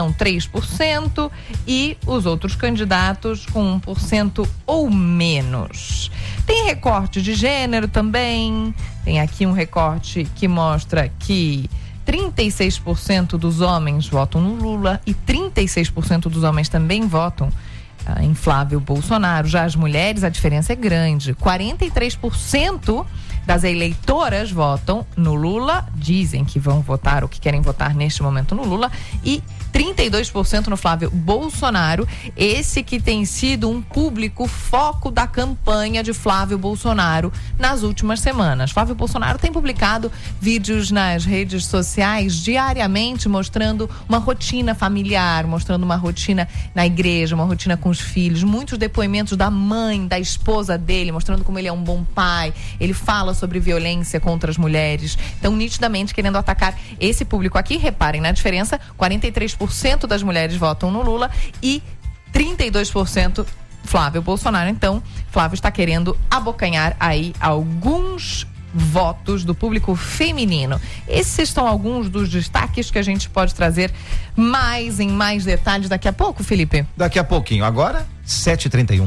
3% e os outros candidatos com 1% ou menos. Tem recorte de gênero também. Tem aqui um recorte que mostra que 36% dos homens votam no Lula e 36% dos homens também votam em Flávio Bolsonaro. Já as mulheres, a diferença é grande. 43% das eleitoras votam no Lula, dizem que vão votar ou que querem votar neste momento no Lula, e 32% no Flávio Bolsonaro, esse que tem sido um público foco da campanha de Flávio Bolsonaro nas últimas semanas. Flávio Bolsonaro tem publicado vídeos nas redes sociais diariamente mostrando uma rotina familiar, mostrando uma rotina na igreja, uma rotina com os filhos, muitos depoimentos da mãe, da esposa dele, mostrando como ele é um bom pai. Ele fala sobre violência contra as mulheres, então nitidamente querendo atacar esse público aqui. Reparem na diferença, 43% das mulheres votam no Lula e 32% Flávio Bolsonaro. Então, Flávio está querendo abocanhar aí alguns votos do público feminino. Esses são alguns dos destaques que a gente pode trazer em mais detalhes daqui a pouco, Felipe. Daqui a pouquinho. Agora, 7h31.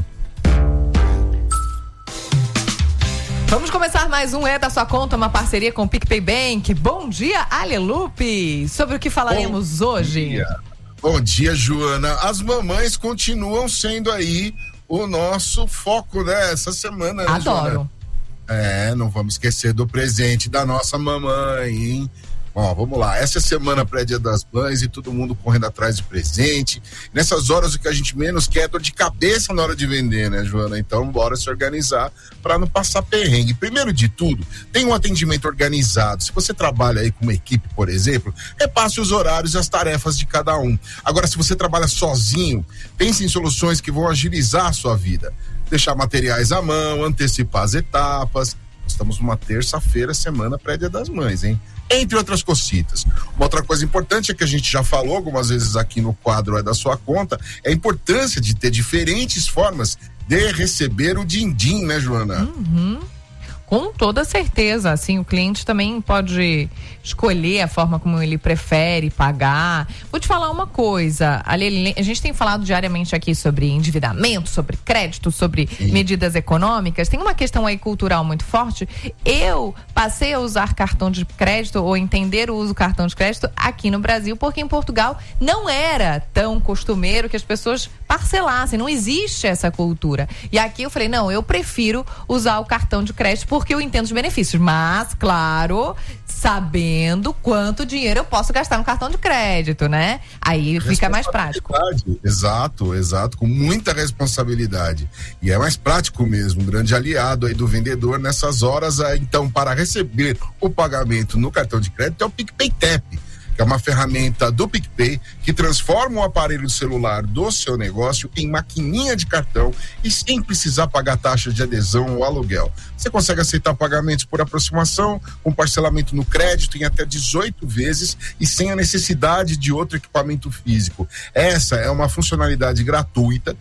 Vamos começar mais um É da Sua Conta, uma parceria com o PicPay Bank. Bom dia, Ale Lupe. Sobre o que falaremos hoje? Bom dia, Joana. As mamães continuam sendo aí o nosso foco, né? Essa semana, né, Adoro. Joana? Não vamos esquecer do presente da nossa mamãe, hein? Ó, vamos lá, essa é semana pré-dia das mães e todo mundo correndo atrás de presente. Nessas horas o que a gente menos quer é dor de cabeça na hora de vender, né, Joana? Então bora se organizar para não passar perrengue. Primeiro de tudo, tem um atendimento organizado. Se você trabalha aí com uma equipe, por exemplo, repasse os horários e as tarefas de cada um. Agora, se você trabalha sozinho, pense em soluções que vão agilizar a sua vida. Deixar materiais à mão, antecipar as etapas. Estamos numa terça-feira, semana pré-dia das mães, hein? Entre outras cocitas. Uma outra coisa importante é que a gente já falou algumas vezes aqui no quadro É da Sua Conta, é a importância de ter diferentes formas de receber o din-din, né, Joana? Uhum. Com toda certeza, assim, o cliente também pode escolher a forma como ele prefere pagar. Vou te falar uma coisa, a gente tem falado diariamente aqui sobre endividamento, sobre crédito, sobre medidas econômicas. Tem uma questão aí cultural muito forte. Eu passei a usar cartão de crédito ou entender o uso do cartão de crédito aqui no Brasil, porque em Portugal não era tão costumeiro que as pessoas parcelassem, não existe essa cultura. E aqui eu falei, não, eu prefiro usar o cartão de crédito porque eu entendo os benefícios, mas, claro, sabendo quanto dinheiro eu posso gastar no cartão de crédito, né? Aí fica mais prático. Exato, com muita responsabilidade. E é mais prático mesmo, um grande aliado aí do vendedor nessas horas. Então, para receber o pagamento no cartão de crédito é o PicPay Tap, que é uma ferramenta do PicPay que transforma o aparelho celular do seu negócio em maquininha de cartão e sem precisar pagar taxa de adesão ou aluguel. Você consegue aceitar pagamentos por aproximação, com parcelamento no crédito em até 18 vezes e sem a necessidade de outro equipamento físico. Essa é uma funcionalidade gratuita,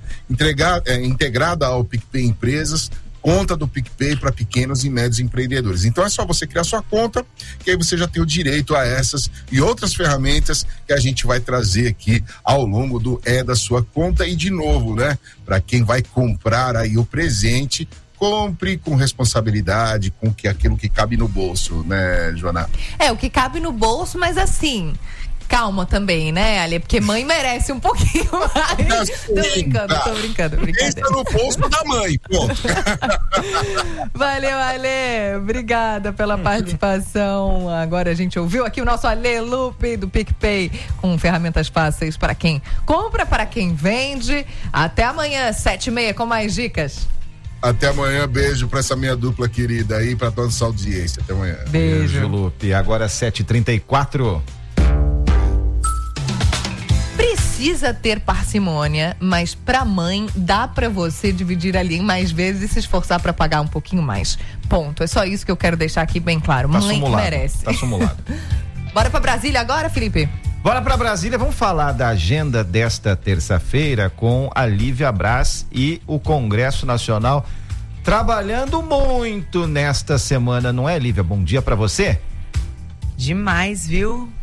integrada ao PicPay Empresas, conta do PicPay para pequenos e médios empreendedores. Então é só você criar sua conta, que aí você já tem o direito a essas e outras ferramentas que a gente vai trazer aqui ao longo do É da Sua Conta. E de novo, né, para quem vai comprar aí o presente, compre com responsabilidade, com aquilo que cabe no bolso, né, Joana? O que cabe no bolso, mas assim, calma também, né, Ale? Porque mãe merece um pouquinho mais. Tô brincando. Pensa no bolso da mãe, ponto. Valeu, Ale. Obrigada pela participação. Agora a gente ouviu aqui o nosso Ale Lupe do PicPay, com ferramentas fáceis para quem compra, para quem vende. Até amanhã, 7h30, com mais dicas. Até amanhã, beijo pra essa minha dupla querida aí, pra toda essa audiência. Até amanhã. Beijo, Lupe. Agora 7h34. Precisa ter parcimônia, mas pra mãe dá pra você dividir ali em mais vezes e se esforçar pra pagar um pouquinho mais. Ponto. É só isso que eu quero deixar aqui bem claro. Tá mãe sumulado, merece. Tá sumulado. Bora pra Brasília agora, Felipe? Bora pra Brasília, vamos falar da agenda desta terça-feira com a Lívia Braz e o Congresso Nacional trabalhando muito nesta semana, não é, Lívia? Bom dia pra você. Demais, viu?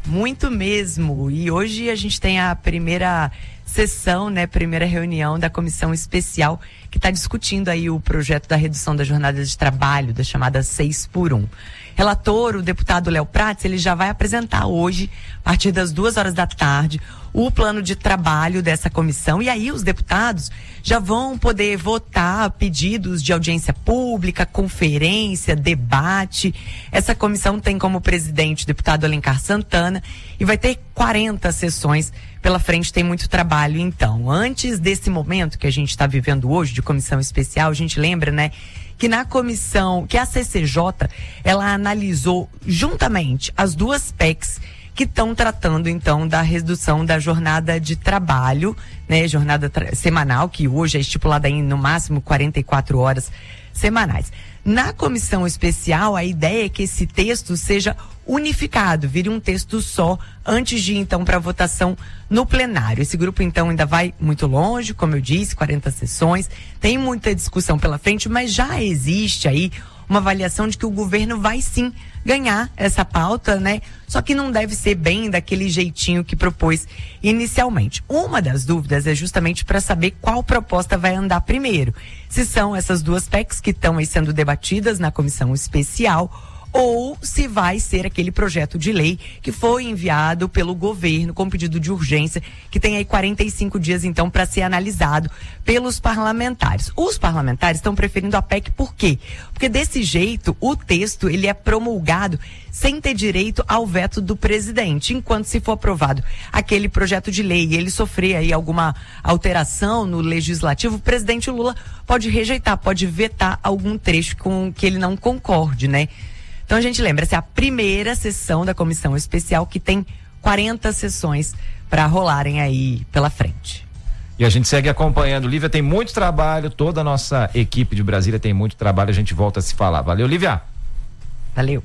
muito mesmo. E hoje a gente tem a primeira sessão, né, primeira reunião da comissão especial que está discutindo aí o projeto da redução da jornada de trabalho, da chamada 6x1. Relator, o deputado Léo Prates, ele já vai apresentar hoje, a partir das 14h, o plano de trabalho dessa comissão, e aí os deputados já vão poder votar pedidos de audiência pública, conferência, debate. Essa comissão tem como presidente o deputado Alencar Santana e vai ter 40 sessões pela frente, tem muito trabalho. Então, antes desse momento que a gente está vivendo hoje, de comissão especial, a gente lembra, né, que na comissão, que a CCJ, ela analisou juntamente as duas PECs que estão tratando, então, da redução da jornada de trabalho, né, jornada semanal, que hoje é estipulada em, no máximo, 44 horas semanais. Na comissão especial, a ideia é que esse texto seja unificado, vire um texto só, antes de, então, para votação no plenário. Esse grupo, então, ainda vai muito longe, como eu disse, 40 sessões, tem muita discussão pela frente, mas já existe aí uma avaliação de que o governo vai sim ganhar essa pauta, né? Só que não deve ser bem daquele jeitinho que propôs inicialmente. Uma das dúvidas é justamente para saber qual proposta vai andar primeiro. Se são essas duas PECs que estão aí sendo debatidas na comissão especial, ou se vai ser aquele projeto de lei que foi enviado pelo governo com pedido de urgência, que tem aí 45 dias então para ser analisado pelos parlamentares. Os parlamentares estão preferindo a PEC por quê? Porque desse jeito o texto ele é promulgado sem ter direito ao veto do presidente, enquanto se for aprovado aquele projeto de lei e ele sofrer aí alguma alteração no legislativo, o presidente Lula pode rejeitar, pode vetar algum trecho com que ele não concorde, né? Então a gente lembra, essa é a primeira sessão da comissão especial que tem 40 sessões para rolarem aí pela frente. E a gente segue acompanhando. Lívia, tem muito trabalho, toda a nossa equipe de Brasília tem muito trabalho, a gente volta a se falar. Valeu, Lívia. Valeu.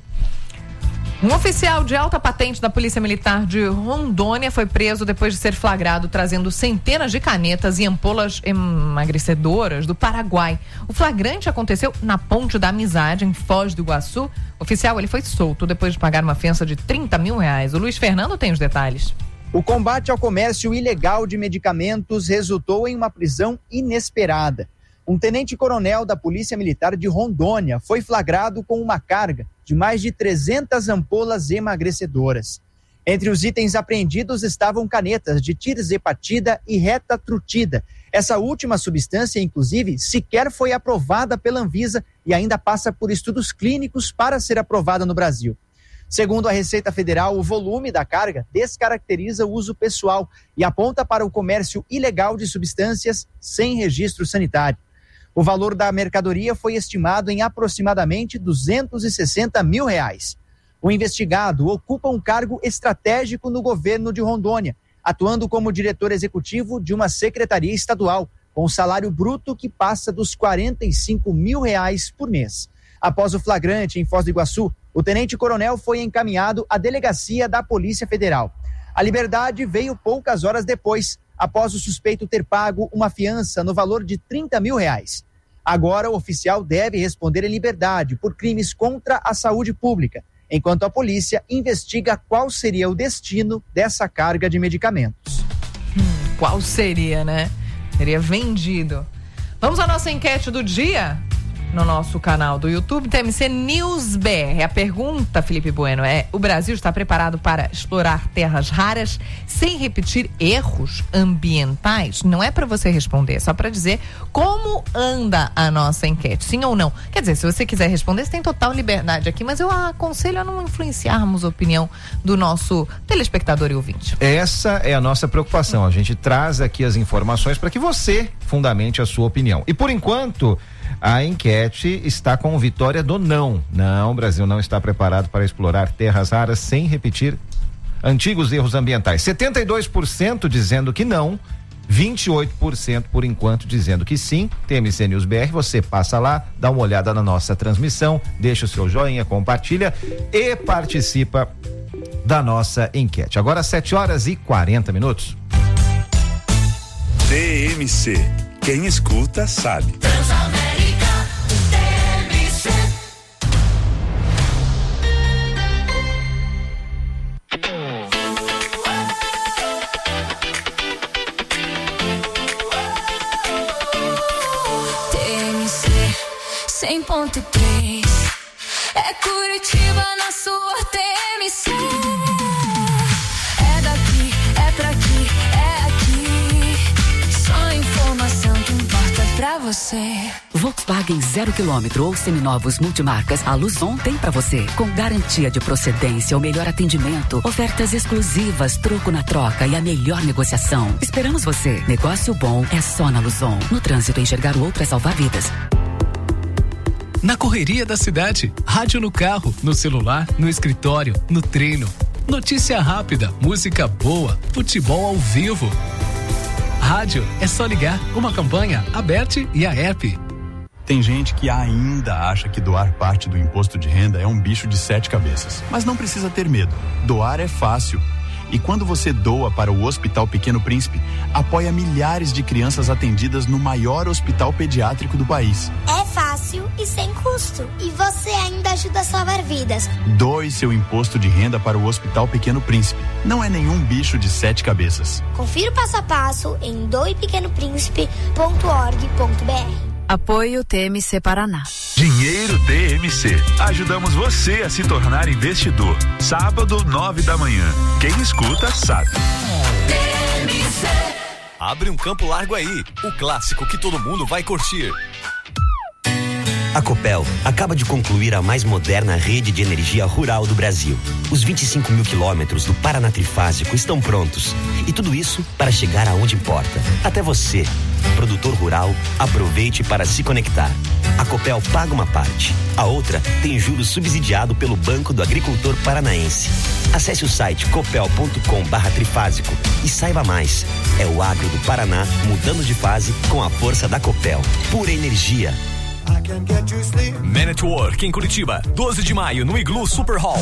Um oficial de alta patente da Polícia Militar de Rondônia foi preso depois de ser flagrado trazendo centenas de canetas e ampolas emagrecedoras do Paraguai. O flagrante aconteceu na Ponte da Amizade, em Foz do Iguaçu. O oficial ele foi solto depois de pagar uma fiança de R$30 mil. O Luiz Fernando tem os detalhes. O combate ao comércio ilegal de medicamentos resultou em uma prisão inesperada. Um tenente-coronel da Polícia Militar de Rondônia foi flagrado com uma carga de mais de 300 ampolas emagrecedoras. Entre os itens apreendidos estavam canetas de tirzepatida e retatrutida. Essa última substância, inclusive, sequer foi aprovada pela Anvisa e ainda passa por estudos clínicos para ser aprovada no Brasil. Segundo a Receita Federal, o volume da carga descaracteriza o uso pessoal e aponta para o comércio ilegal de substâncias sem registro sanitário. O valor da mercadoria foi estimado em aproximadamente R$260 mil. O investigado ocupa um cargo estratégico no governo de Rondônia, atuando como diretor executivo de uma secretaria estadual, com salário bruto que passa dos R$45 mil por mês. Após o flagrante em Foz do Iguaçu, o tenente-coronel foi encaminhado à delegacia da Polícia Federal. A liberdade veio poucas horas depois, após o suspeito ter pago uma fiança no valor de R$30 mil. Agora o oficial deve responder em liberdade por crimes contra a saúde pública, enquanto a polícia investiga qual seria o destino dessa carga de medicamentos. Qual seria, né? Seria vendido. Vamos à nossa enquete do dia? No nosso canal do YouTube, TMC News BR. A pergunta, Felipe Bueno, é: o Brasil está preparado para explorar terras raras sem repetir erros ambientais? Não é para você responder, é só para dizer como anda a nossa enquete, sim ou não. Quer dizer, se você quiser responder, você tem total liberdade aqui, mas eu aconselho a não influenciarmos a opinião do nosso telespectador e ouvinte. Essa é a nossa preocupação, a gente traz aqui as informações para que você fundamente a sua opinião. E por enquanto, a enquete está com vitória do não. Não, o Brasil não está preparado para explorar terras raras sem repetir antigos erros ambientais. 72% dizendo que não, 28% por enquanto dizendo que sim. TMC News BR, você passa lá, dá uma olhada na nossa transmissão, deixa o seu joinha, compartilha e participa da nossa enquete. Agora 7h40. TMC, quem escuta sabe. 100.3. É Curitiba na sua TMC. É daqui, é pra aqui, é aqui. Só informação que importa pra você. Volkswagen 0 km ou seminovos multimarcas, a Luzon tem pra você. Com garantia de procedência, o melhor atendimento, ofertas exclusivas, troco na troca e a melhor negociação. Esperamos você. Negócio bom é só na Luzon. No trânsito, enxergar o outro é salvar vidas. Na correria da cidade, rádio no carro, no celular, no escritório, no treino. Notícia rápida, música boa, futebol ao vivo. Rádio é só ligar. Uma campanha, Aberte e a app. Tem gente que ainda acha que doar parte do imposto de renda é um bicho de 7 cabeças. Mas não precisa ter medo. Doar é fácil. E quando você doa para o Hospital Pequeno Príncipe, apoia milhares de crianças atendidas no maior hospital pediátrico do país. É fácil e sem custo. E você ainda ajuda a salvar vidas. Doe seu imposto de renda para o Hospital Pequeno Príncipe. Não é nenhum bicho de 7 cabeças. Confira o passo a passo em doepequenopríncipe.org.br. Apoio TMC Paraná. Dinheiro TMC. Ajudamos você a se tornar investidor. Sábado, 9 da manhã. Quem escuta, sabe. TMC. Abre um campo largo aí. O clássico que todo mundo vai curtir. A Copel acaba de concluir a mais moderna rede de energia rural do Brasil. Os 25 mil quilômetros do Paraná Trifásico estão prontos. E tudo isso para chegar aonde importa. Até você, produtor rural, aproveite para se conectar. A Copel paga uma parte. A outra tem juros subsidiado pelo Banco do Agricultor Paranaense. Acesse o site copel.com/trifásico e saiba mais. É o agro do Paraná mudando de fase com a força da Copel. Pura energia. Man at Work em Curitiba, 12 de maio no Iglu Super Hall.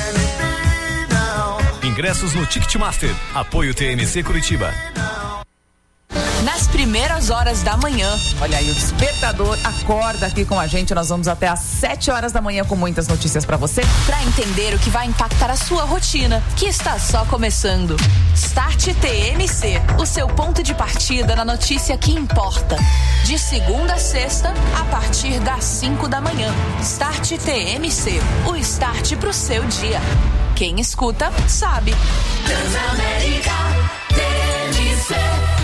Ingressos no Ticketmaster. Apoio TMC Curitiba. Nas primeiras horas da manhã, olha aí, o despertador acorda aqui com a gente. Nós vamos até às 7 horas da manhã com muitas notícias pra você, pra entender o que vai impactar a sua rotina, que está só começando. Start TMC, o seu ponto de partida na notícia que importa. De segunda a sexta, a partir das 5 da manhã. Start TMC, o start pro seu dia. Quem escuta, sabe. Transamérica TMC.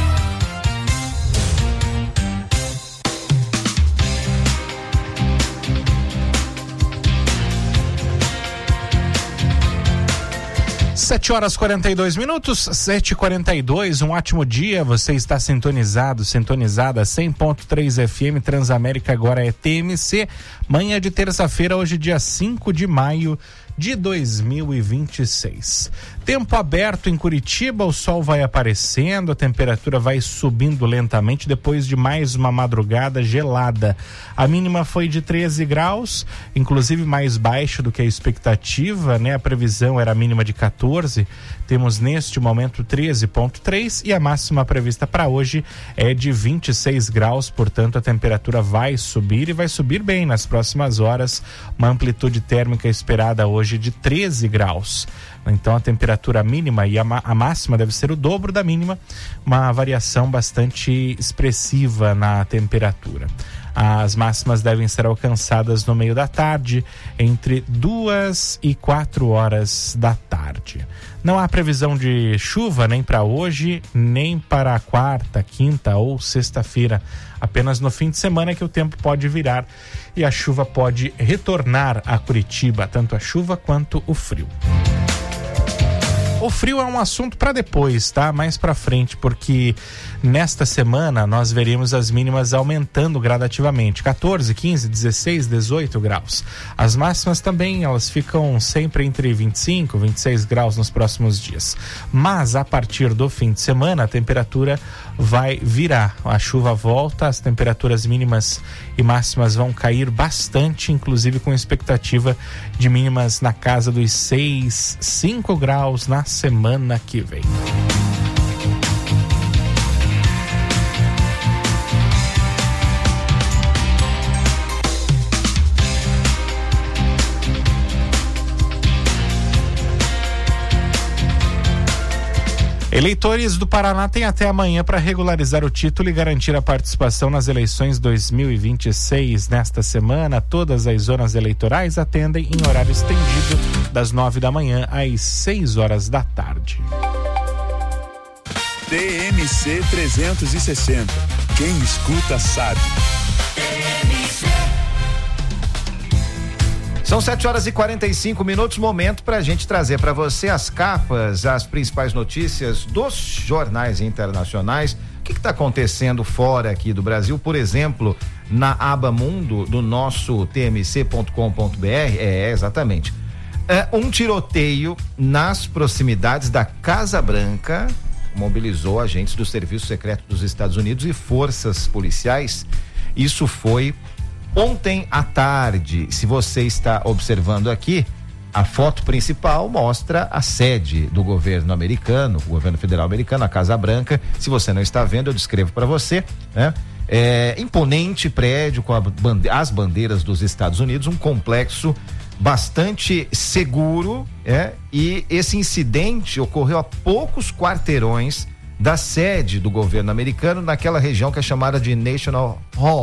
7h42, 7h42, um ótimo dia, você está sintonizada, 100.3 FM, Transamérica agora é TMC, manhã de terça-feira, hoje dia 5 de maio de 2026. Tempo aberto em Curitiba, o sol vai aparecendo, a temperatura vai subindo lentamente depois de mais uma madrugada gelada. A mínima foi de 13 graus, inclusive mais baixa do que a expectativa, né? A previsão era a mínima de 14, temos neste momento 13,3 e a máxima prevista para hoje é de 26 graus, portanto a temperatura vai subir e vai subir bem nas próximas horas, uma amplitude térmica esperada hoje de 13 graus. Então a temperatura mínima e a máxima deve ser o dobro da mínima, uma variação bastante expressiva na temperatura. As máximas devem ser alcançadas no meio da tarde, entre 2 e 4 horas da tarde. Não há previsão de chuva nem para hoje, nem para a quarta, quinta ou sexta-feira. Apenas no fim de semana que o tempo pode virar e a chuva pode retornar a Curitiba, tanto a chuva quanto o frio. O frio é um assunto para depois, tá? Mais para frente, porque nesta semana nós veremos as mínimas aumentando gradativamente, 14, 15, 16, 18 graus. As máximas também, elas ficam sempre entre 25, 26 graus nos próximos dias. Mas a partir do fim de semana a temperatura vai virar, a chuva volta, as temperaturas mínimas e máximas vão cair bastante, inclusive com expectativa de mínimas na casa dos 6, 5 graus na semana que vem. Eleitores do Paraná têm até amanhã para regularizar o título e garantir a participação nas eleições 2026. Nesta semana, todas as zonas eleitorais atendem em horário estendido das 9 da manhã às 6 horas da tarde. TMC 360. Quem escuta sabe. São 7h45, momento para a gente trazer para você as capas, as principais notícias dos jornais internacionais. O que está acontecendo fora aqui do Brasil? Por exemplo, na aba Mundo do nosso tmc.com.br, exatamente. Um tiroteio nas proximidades da Casa Branca mobilizou agentes do Serviço Secreto dos Estados Unidos e forças policiais. Isso foi ontem à tarde. Se você está observando aqui, a foto principal mostra a sede do governo americano, o governo federal americano, a Casa Branca. Se você não está vendo, eu descrevo para você, né? Imponente prédio com as bandeiras dos Estados Unidos, um complexo bastante seguro, e esse incidente ocorreu a poucos quarteirões da sede do governo americano, naquela região que é chamada de National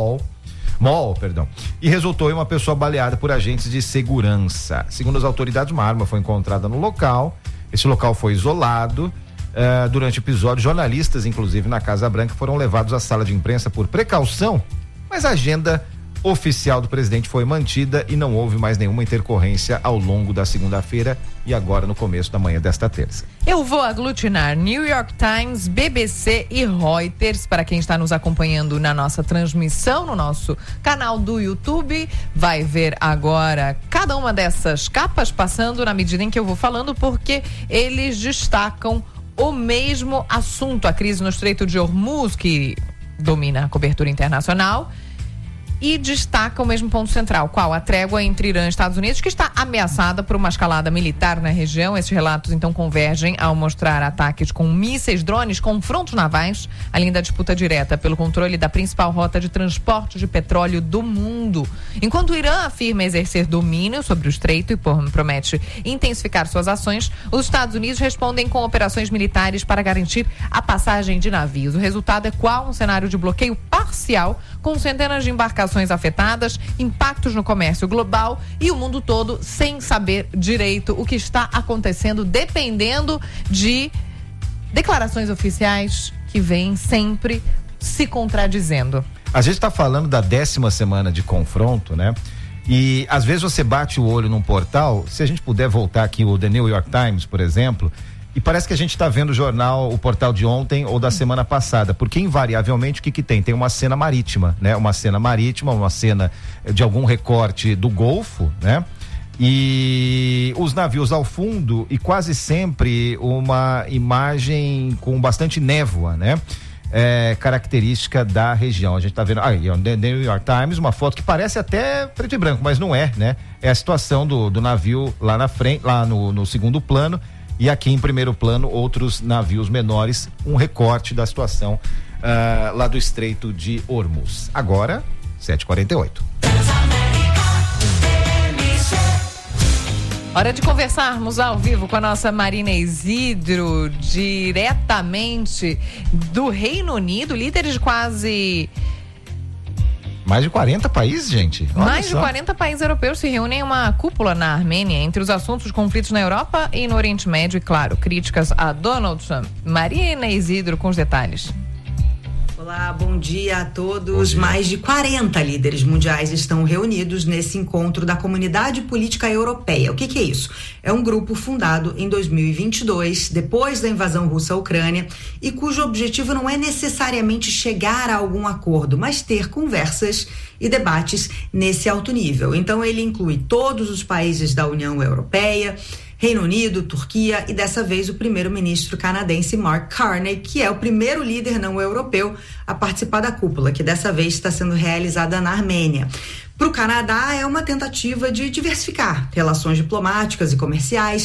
Mall, e resultou em uma pessoa baleada por agentes de segurança. Segundo as autoridades, uma arma foi encontrada no local. Esse local foi isolado. Durante o episódio, jornalistas, inclusive na Casa Branca, foram levados à sala de imprensa por precaução, mas a agenda oficial do presidente foi mantida e não houve mais nenhuma intercorrência ao longo da segunda-feira e agora no começo da manhã desta terça. Eu vou aglutinar New York Times, BBC e Reuters. Para quem está nos acompanhando na nossa transmissão, no nosso canal do YouTube, vai ver agora cada uma dessas capas passando na medida em que eu vou falando, porque eles destacam o mesmo assunto, a crise no Estreito de Hormuz, que domina a cobertura internacional, e destaca o mesmo ponto central, qual? A trégua entre Irã e Estados Unidos, que está ameaçada por uma escalada militar na região. Esses relatos então convergem ao mostrar ataques com mísseis, drones, confrontos navais, além da disputa direta pelo controle da principal rota de transporte de petróleo do mundo. Enquanto o Irã afirma exercer domínio sobre o estreito e promete intensificar suas ações, os Estados Unidos respondem com operações militares para garantir a passagem de navios. O resultado é qual? Um cenário de bloqueio parcial, com centenas de embarcações afetadas, impactos no comércio global e o mundo todo sem saber direito o que está acontecendo, dependendo de declarações oficiais que vêm sempre se contradizendo. A gente está falando da 10ª semana de confronto, né? E às vezes você bate o olho num portal, se a gente puder voltar aqui, o The New York Times, por exemplo, e parece que a gente está vendo o jornal, o portal de ontem ou da semana passada, porque invariavelmente o que tem? Tem uma cena marítima, né? Uma cena marítima, uma cena de algum recorte do Golfo, né? E os navios ao fundo e quase sempre uma imagem com bastante névoa, né? Característica da região. A gente está vendo aí, The New York Times, uma foto que parece até preto e branco, mas não é, né? É a situação do navio lá na frente, lá no segundo plano. E aqui em primeiro plano, outros navios menores, um recorte da situação lá do Estreito de Hormuz. Agora, 7h48. Hora de conversarmos ao vivo com a nossa Marina Isidro, diretamente do Reino Unido, líderes de quase... Mais de 40 países, gente. Olha Mais só. de 40 países europeus se reúnem em uma cúpula na Armênia. Entre os assuntos, os conflitos na Europa e no Oriente Médio e, claro, críticas a Donald Trump. Marina Isidro com os detalhes. Olá, bom dia a todos. Mais de 40 líderes mundiais estão reunidos nesse encontro da Comunidade Política Europeia. O que é isso? É um grupo fundado em 2022, depois da invasão russa à Ucrânia, e cujo objetivo não é necessariamente chegar a algum acordo, mas ter conversas e debates nesse alto nível. Então ele inclui todos os países da União Europeia, Reino Unido, Turquia e dessa vez o primeiro-ministro canadense Mark Carney, que é o primeiro líder não europeu a participar da cúpula, que dessa vez está sendo realizada na Armênia. Para o Canadá é uma tentativa de diversificar relações diplomáticas e comerciais,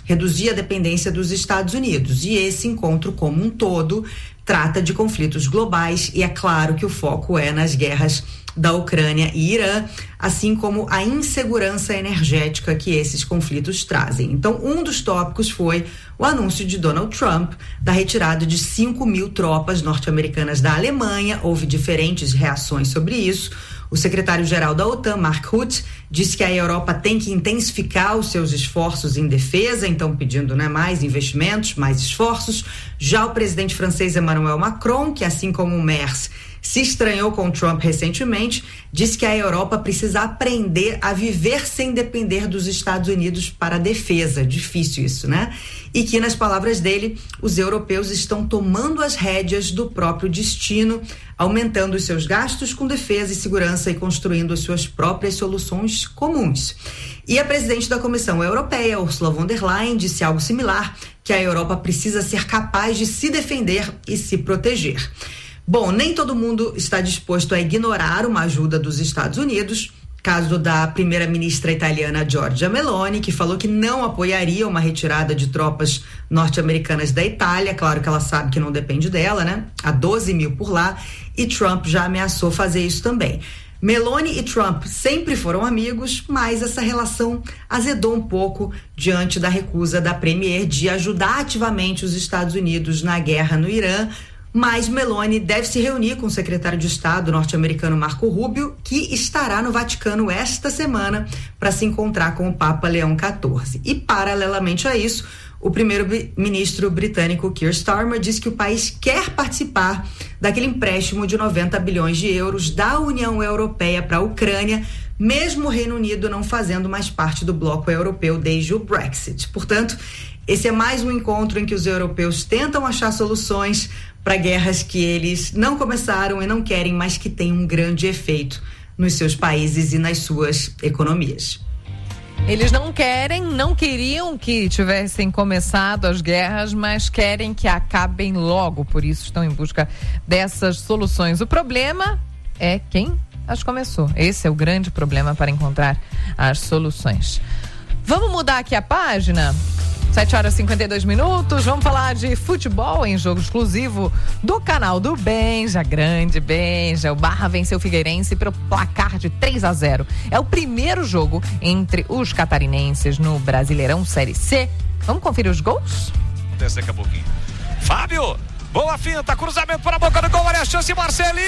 reduzir a dependência dos Estados Unidos. E esse encontro como um todo trata de conflitos globais e é claro que o foco é nas guerras da Ucrânia e Irã, assim como a insegurança energética que esses conflitos trazem. Então, um dos tópicos foi o anúncio de Donald Trump da retirada de 5.000 tropas norte-americanas da Alemanha. Houve diferentes reações sobre isso. O secretário-geral da OTAN, Mark Rutte, disse que a Europa tem que intensificar os seus esforços em defesa, então pedindo mais investimentos, mais esforços. Já o presidente francês Emmanuel Macron, que assim como o Merz, se estranhou com Trump recentemente, disse que a Europa precisa aprender a viver sem depender dos Estados Unidos para a defesa. Difícil isso, né? E que, nas palavras dele, os europeus estão tomando as rédeas do próprio destino, aumentando os seus gastos com defesa e segurança e construindo as suas próprias soluções comuns. E a presidente da Comissão Europeia, Ursula von der Leyen, disse algo similar, que a Europa precisa ser capaz de se defender e se proteger. Bom, nem todo mundo está disposto a ignorar uma ajuda dos Estados Unidos. Caso da primeira-ministra italiana Giorgia Meloni, que falou que não apoiaria uma retirada de tropas norte-americanas da Itália. Claro que ela sabe que não depende dela, né? Há 12.000 por lá. E Trump já ameaçou fazer isso também. Meloni e Trump sempre foram amigos, mas essa relação azedou um pouco diante da recusa da premier de ajudar ativamente os Estados Unidos na guerra no Irã. Mas Meloni deve se reunir com o secretário de Estado norte-americano Marco Rubio, que estará no Vaticano esta semana para se encontrar com o Papa Leão XIV. E, paralelamente a isso, o primeiro-ministro britânico Keir Starmer diz que o país quer participar daquele empréstimo de 90 bilhões de euros da União Europeia para a Ucrânia, mesmo o Reino Unido não fazendo mais parte do bloco europeu desde o Brexit. Portanto, esse é mais um encontro em que os europeus tentam achar soluções para guerras que eles não começaram e não querem, mas que têm um grande efeito nos seus países e nas suas economias. Eles não queriam que tivessem começado as guerras, mas querem que acabem logo, por isso estão em busca dessas soluções. O problema é quem as começou. Esse é o grande problema para encontrar as soluções. Vamos mudar aqui a página? 7h52, vamos falar de futebol em jogo exclusivo do canal do Benja, grande Benja. O Barra venceu o Figueirense pelo placar de 3-0. É o primeiro jogo entre os catarinenses no Brasileirão Série C. Vamos conferir os gols? Daqui a pouquinho. Fábio, boa finta, cruzamento para a boca do gol, olha a chance, Marcelinho!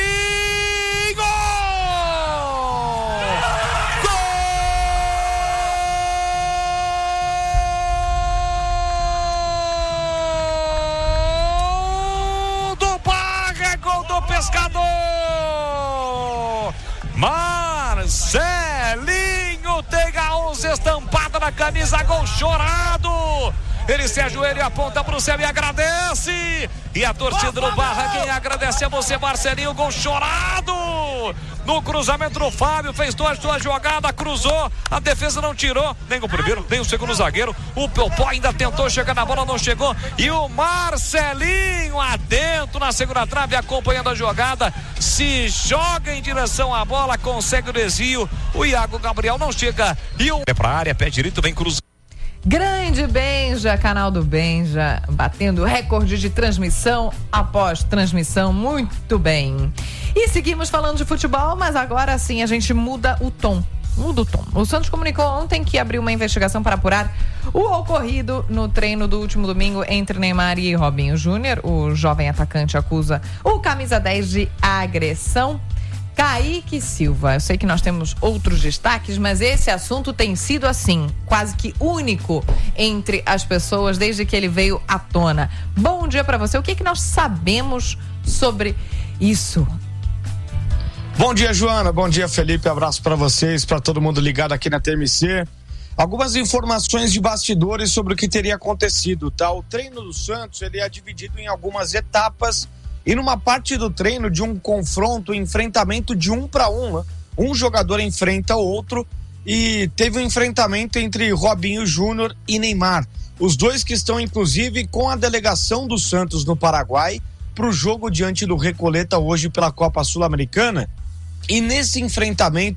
Pescador! Marcelinho tem a 11 estampada na camisa, gol chorado! Ele se ajoelha e aponta para o céu e agradece. E a torcida do Barra, quem agradece é você, Marcelinho, gol chorado! No cruzamento do Fábio, fez duas jogadas, cruzou, a defesa não tirou, nem o primeiro, nem o segundo zagueiro. O Popó ainda tentou chegar na bola, não chegou. E o Marcelinho atento na segunda trave, acompanhando a jogada, se joga em direção à bola, consegue o desvio. O Iago Gabriel não chega. E o é pra área, pé direito, vem cruzando. Grande Benja, canal do Benja, batendo recorde de transmissão após transmissão, muito bem. E seguimos falando de futebol, mas agora sim a gente muda o tom. O Santos comunicou ontem que abriu uma investigação para apurar o ocorrido no treino do último domingo entre Neymar e Robinho Júnior. O jovem atacante acusa o camisa 10 de agressão. Kaique Silva, eu sei que nós temos outros destaques, mas esse assunto tem sido assim, quase que único entre as pessoas desde que ele veio à tona. Bom dia para você, o que nós sabemos sobre isso? Bom dia, Joana, bom dia, Felipe, abraço para vocês, para todo mundo ligado aqui na TMC. Algumas informações de bastidores sobre o que teria acontecido, tá? O treino do Santos, ele é dividido em algumas etapas. E numa parte do treino de um confronto, enfrentamento de 1 para 1, né? Um jogador enfrenta o outro e teve um enfrentamento entre Robinho Júnior e Neymar. Os dois que estão, inclusive, com a delegação do Santos no Paraguai para o jogo diante do Recoleta hoje pela Copa Sul-Americana. E nesse enfrentamento,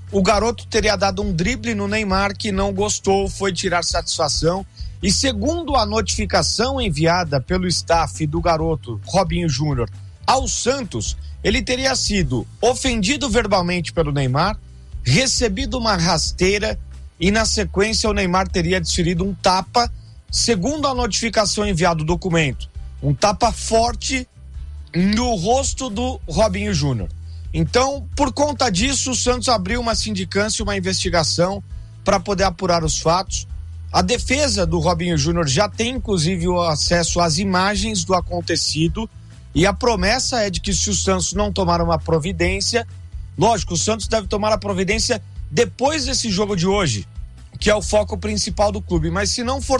o garoto teria dado um drible no Neymar que não gostou, foi tirar satisfação. E segundo a notificação enviada pelo staff do garoto Robinho Júnior ao Santos, ele teria sido ofendido verbalmente pelo Neymar, recebido uma rasteira e na sequência o Neymar teria desferido um tapa, segundo a notificação enviada do documento, um tapa forte no rosto do Robinho Júnior. Então, por conta disso, o Santos abriu uma sindicância, uma investigação para poder apurar os fatos. A defesa do Robinho Júnior já tem, inclusive, o acesso às imagens do acontecido e a promessa é de que se o Santos não tomar uma providência, lógico, o Santos deve tomar a providência depois desse jogo de hoje, que é o foco principal do clube, mas se não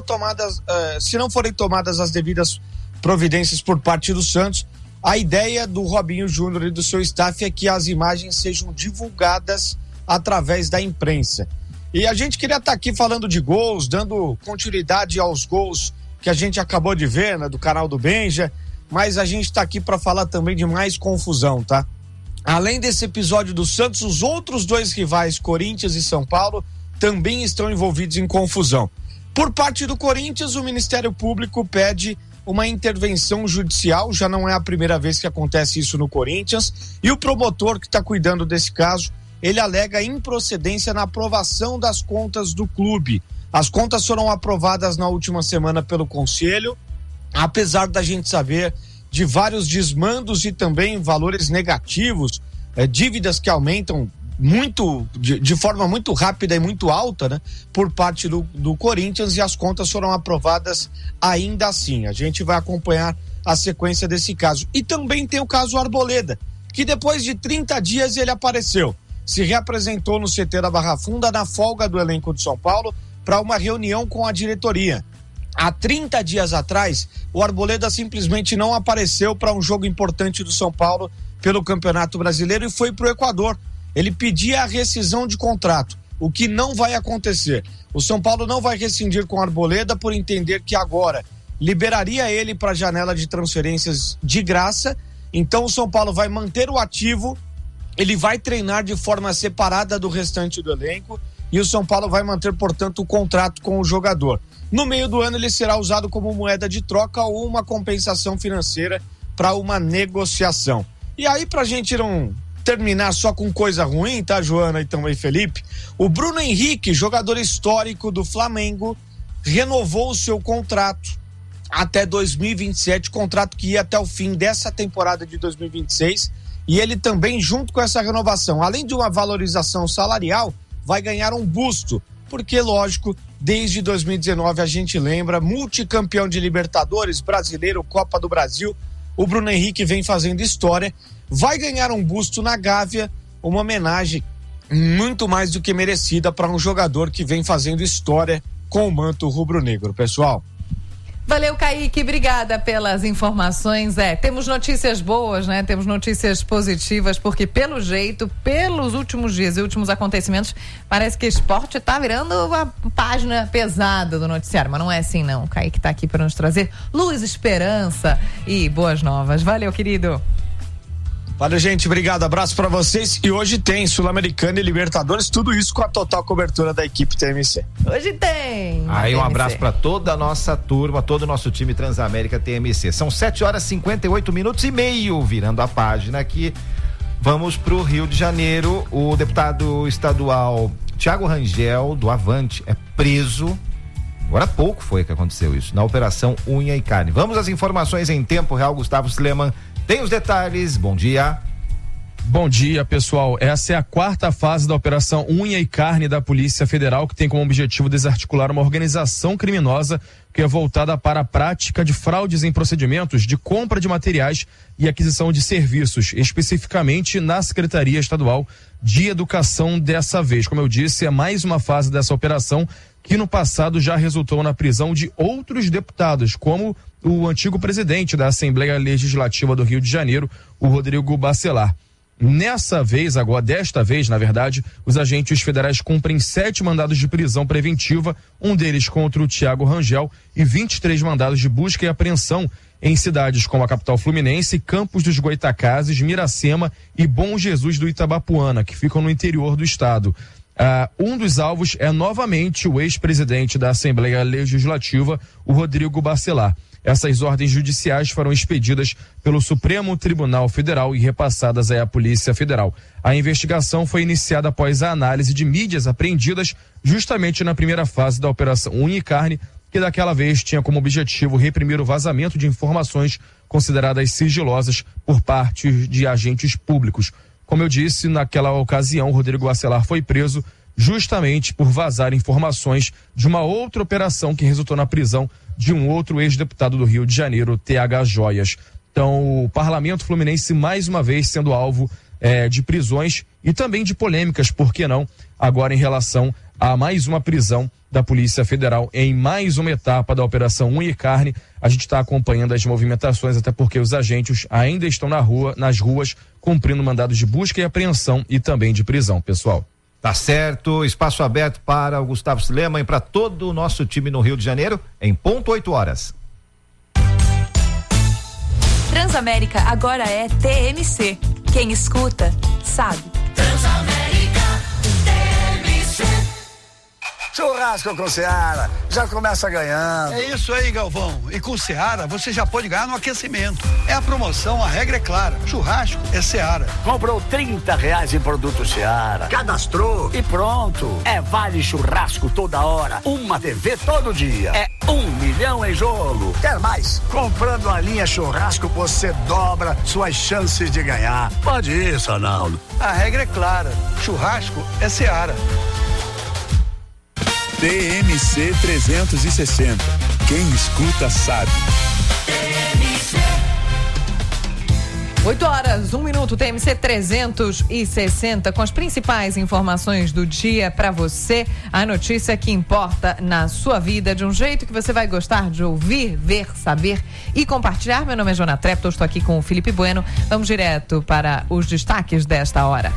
forem tomadas as devidas providências por parte do Santos, a ideia do Robinho Júnior e do seu staff é que as imagens sejam divulgadas através da imprensa. E a gente queria estar aqui falando de gols, dando continuidade aos gols que a gente acabou de ver, né, do canal do Benja, mas a gente está aqui para falar também de mais confusão, tá? Além desse episódio do Santos, os outros dois rivais, Corinthians e São Paulo, também estão envolvidos em confusão. Por parte do Corinthians, o Ministério Público pede uma intervenção judicial, já não é a primeira vez que acontece isso no Corinthians, e o promotor que está cuidando desse caso, ele alega improcedência na aprovação das contas do clube. As contas foram aprovadas na última semana pelo Conselho, apesar da gente saber de vários desmandos e também valores negativos, dívidas que aumentam muito, de forma muito rápida e muito alta, né, por parte do Corinthians, e as contas foram aprovadas ainda assim. A gente vai acompanhar a sequência desse caso. E também tem o caso Arboleda, que depois de 30 dias ele apareceu. Se reapresentou no CT da Barra Funda na folga do elenco de São Paulo para uma reunião com a diretoria. Há 30 dias atrás, o Arboleda simplesmente não apareceu para um jogo importante do São Paulo pelo Campeonato Brasileiro e foi para o Equador. Ele pedia a rescisão de contrato, o que não vai acontecer. O São Paulo não vai rescindir com o Arboleda por entender que agora liberaria ele para a janela de transferências de graça. Então o São Paulo vai manter o ativo, ele vai treinar de forma separada do restante do elenco e o São Paulo vai manter, portanto, o contrato com o jogador. No meio do ano ele será usado como moeda de troca ou uma compensação financeira para uma negociação. E aí, pra gente não terminar só com coisa ruim, tá, Joana e também Felipe, o Bruno Henrique, jogador histórico do Flamengo, renovou o seu contrato até 2027, contrato que ia até o fim dessa temporada de 2026, e ele também, junto com essa renovação, além de uma valorização salarial, vai ganhar um busto, porque, lógico, desde 2019 a gente lembra, multicampeão de Libertadores, brasileiro, Copa do Brasil, o Bruno Henrique vem fazendo história, vai ganhar um busto na Gávea, uma homenagem muito mais do que merecida para um jogador que vem fazendo história com o manto rubro-negro, pessoal. Valeu, Kaique, obrigada pelas informações. Temos notícias boas, né? Temos notícias positivas, porque pelo jeito, pelos últimos dias e últimos acontecimentos, parece que esporte tá virando uma página pesada do noticiário, mas não é assim não. O Kaique tá aqui para nos trazer luz, esperança e boas novas. Valeu, querido. Valeu, gente, obrigado, abraço pra vocês. E hoje tem Sul-Americana e Libertadores, tudo isso com a total cobertura da equipe TMC. Hoje tem. Aí um abraço pra toda a nossa turma, todo o nosso time Transamérica TMC. São 7h58 virando a página aqui. Vamos pro Rio de Janeiro. O deputado estadual Thiago Rangel, do Avante, é preso. Agora há pouco foi que aconteceu isso, na Operação Unha e Carne. Vamos às informações em tempo real. Gustavo Sleman tem os detalhes. Bom dia. Bom dia, pessoal. Essa é a quarta fase da Operação Unha e Carne da Polícia Federal, que tem como objetivo desarticular uma organização criminosa que é voltada para a prática de fraudes em procedimentos de compra de materiais e aquisição de serviços, especificamente na Secretaria Estadual de Educação dessa vez. Como eu disse, é mais uma fase dessa operação que no passado já resultou na prisão de outros deputados, como o antigo presidente da Assembleia Legislativa do Rio de Janeiro, o Rodrigo Bacelar. Desta vez, na verdade, os agentes federais cumprem 7 mandados de prisão preventiva, um deles contra o Thiago Rangel, e 23 mandados de busca e apreensão em cidades como a capital fluminense, Campos dos Goytacazes, Miracema e Bom Jesus do Itabapuana, que ficam no interior do estado. Um dos alvos é novamente o ex-presidente da Assembleia Legislativa, o Rodrigo Bacelar. Essas ordens judiciais foram expedidas pelo Supremo Tribunal Federal e repassadas à Polícia Federal. A investigação foi iniciada após a análise de mídias apreendidas justamente na primeira fase da Operação Unha e Carne, que daquela vez tinha como objetivo reprimir o vazamento de informações consideradas sigilosas por parte de agentes públicos. Como eu disse, naquela ocasião, Rodrigo Bacelar foi preso justamente por vazar informações de uma outra operação que resultou na prisão de um outro ex-deputado do Rio de Janeiro, TH Joias. Então, o Parlamento Fluminense, mais uma vez, sendo alvo de prisões e também de polêmicas, por que não, agora em relação a mais uma prisão da Polícia Federal em mais uma etapa da Operação Unha e Carne. A gente está acompanhando as movimentações, até porque os agentes ainda estão nas ruas, cumprindo mandados de busca e apreensão e também de prisão, pessoal. Tá certo, espaço aberto para o Gustavo Silema e para todo o nosso time no Rio de Janeiro, em ponto 8 horas. Transamérica agora é TMC. Quem escuta, sabe. Transamérica, TMC. Churrasco com Seara, já começa ganhando. É isso aí, Galvão. E com Seara, você já pode ganhar no aquecimento. É a promoção, a regra é clara. Churrasco é Seara. Comprou R$30 em produto Seara, cadastrou e pronto. É vale churrasco toda hora, uma TV todo dia. É 1 milhão em jogo. Quer mais? Comprando a linha churrasco, você dobra suas chances de ganhar. Pode isso, Arnaldo. A regra é clara. Churrasco é Seara. TMC 360. Quem escuta sabe. 8 horas, 1 minuto, TMC 360, com as principais informações do dia para você. A notícia que importa na sua vida, de um jeito que você vai gostar de ouvir, ver, saber e compartilhar. Meu nome é Joana Trepto, estou aqui com o Felipe Bueno. Vamos direto para os destaques desta hora.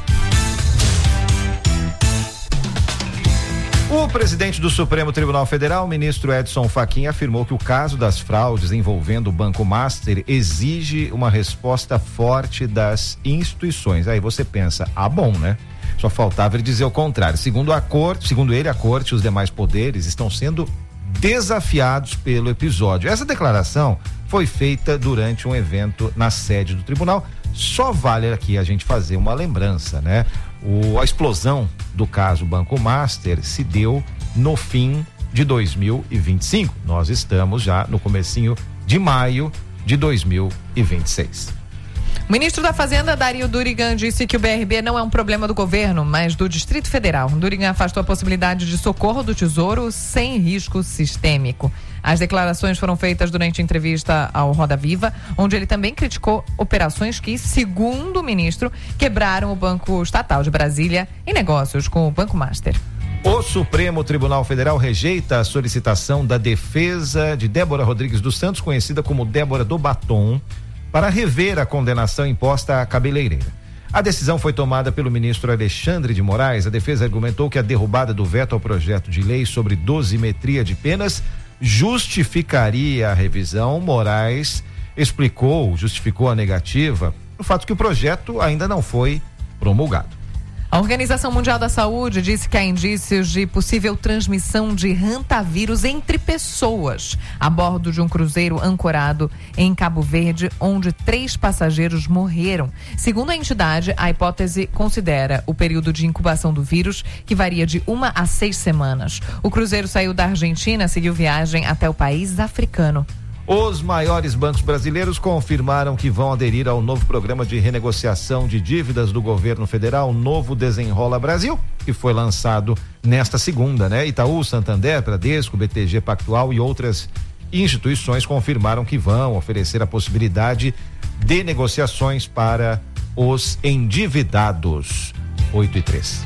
O presidente do Supremo Tribunal Federal, ministro Edson Fachin, afirmou que o caso das fraudes envolvendo o Banco Master exige uma resposta forte das instituições. Aí você pensa, bom, né? Só faltava ele dizer o contrário. Segundo ele, a corte e os demais poderes estão sendo desafiados pelo episódio. Essa declaração foi feita durante um evento na sede do tribunal. Só vale aqui a gente fazer uma lembrança, né? A explosão do caso Banco Master se deu no fim de 2025. Nós estamos já no comecinho de maio de 2026. O ministro da Fazenda, Dario Durigan, disse que o BRB não é um problema do governo, mas do Distrito Federal. Durigan afastou a possibilidade de socorro do Tesouro sem risco sistêmico. As declarações foram feitas durante entrevista ao Roda Viva, onde ele também criticou operações que, segundo o ministro, quebraram o Banco Estatal de Brasília em negócios com o Banco Master. O Supremo Tribunal Federal rejeita a solicitação da defesa de Débora Rodrigues dos Santos, conhecida como Débora do Batom, para rever a condenação imposta à cabeleireira. A decisão foi tomada pelo ministro Alexandre de Moraes. A defesa argumentou que a derrubada do veto ao projeto de lei sobre dosimetria de penas justificaria a revisão. Moraes justificou a negativa, no fato que o projeto ainda não foi promulgado. A Organização Mundial da Saúde disse que há indícios de possível transmissão de hantavírus entre pessoas a bordo de um cruzeiro ancorado em Cabo Verde, onde 3 passageiros morreram. Segundo a entidade, a hipótese considera o período de incubação do vírus, que varia de 1 a 6 semanas. O cruzeiro saiu da Argentina, seguiu viagem até o país africano. Os maiores bancos brasileiros confirmaram que vão aderir ao novo programa de renegociação de dívidas do governo federal, Novo Desenrola Brasil, que foi lançado nesta segunda, né? Itaú, Santander, Bradesco, BTG Pactual e outras instituições confirmaram que vão oferecer a possibilidade de negociações para os endividados. 8:03.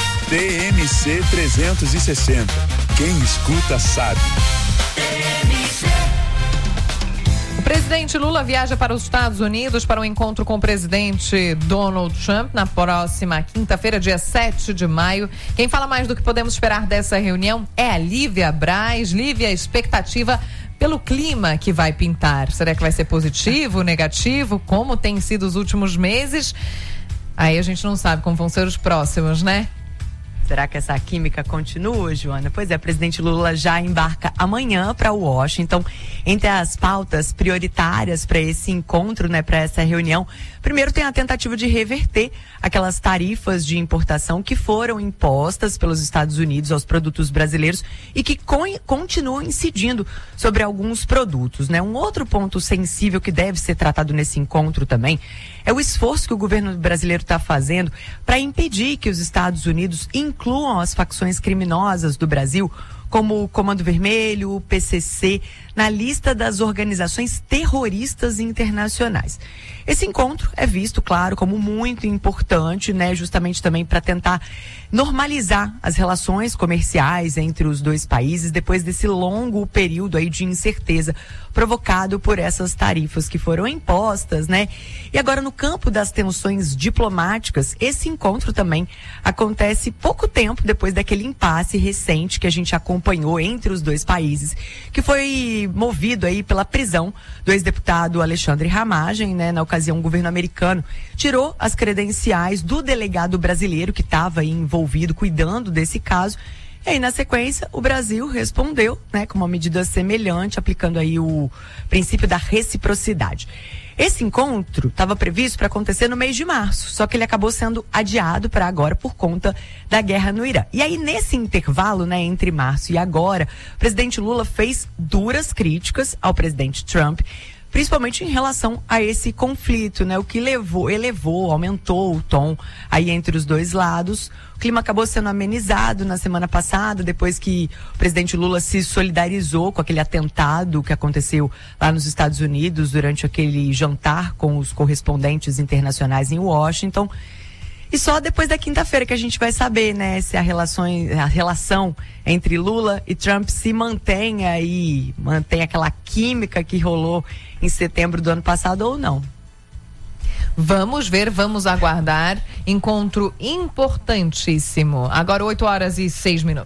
TMC 360. Quem escuta sabe. O presidente Lula viaja para os Estados Unidos para um encontro com o presidente Donald Trump na próxima quinta-feira, dia 7 de maio. Quem fala mais do que podemos esperar dessa reunião é a Lívia Braz. Lívia, expectativa pelo clima que vai pintar. Será que vai ser positivo, negativo? Como tem sido os últimos meses? Aí a gente não sabe como vão ser os próximos, né? Será que essa química continua, Joana? Pois é, o presidente Lula já embarca amanhã para Washington. Entre as pautas prioritárias para esse encontro, né, para essa reunião, primeiro tem a tentativa de reverter aquelas tarifas de importação que foram impostas pelos Estados Unidos aos produtos brasileiros e que continuam incidindo sobre alguns produtos, né? Um outro ponto sensível que deve ser tratado nesse encontro também é o esforço que o governo brasileiro está fazendo para impedir que os Estados Unidos incluam as facções criminosas do Brasil, como o Comando Vermelho, o PCC, na lista das organizações terroristas internacionais. Esse encontro é visto, claro, como muito importante, né, justamente também para tentar normalizar as relações comerciais entre os dois países depois desse longo período aí de incerteza provocado por essas tarifas que foram impostas, né? E agora, no campo das tensões diplomáticas, esse encontro também acontece pouco tempo depois daquele impasse recente que a gente acompanhou entre os dois países, que foi movido aí pela prisão do ex-deputado Alexandre Ramagem, né? Na ocasião, o governo americano tirou as credenciais do delegado brasileiro que estava envolvido, cuidando desse caso. E aí, na sequência, o Brasil respondeu, né, com uma medida semelhante, aplicando aí o princípio da reciprocidade. Esse encontro estava previsto para acontecer no mês de março, só que ele acabou sendo adiado para agora por conta da guerra no Irã. E aí, nesse intervalo, né, entre março e agora, o presidente Lula fez duras críticas ao presidente Trump, principalmente em relação a esse conflito, né? O que aumentou o tom aí entre os dois lados. O clima acabou sendo amenizado na semana passada, depois que o presidente Lula se solidarizou com aquele atentado que aconteceu lá nos Estados Unidos durante aquele jantar com os correspondentes internacionais em Washington. E só depois da quinta-feira que a gente vai saber, né, se a relação entre Lula e Trump se mantém aquela química que rolou em setembro do ano passado ou não. Vamos ver, vamos aguardar. Encontro importantíssimo. Agora 8h06.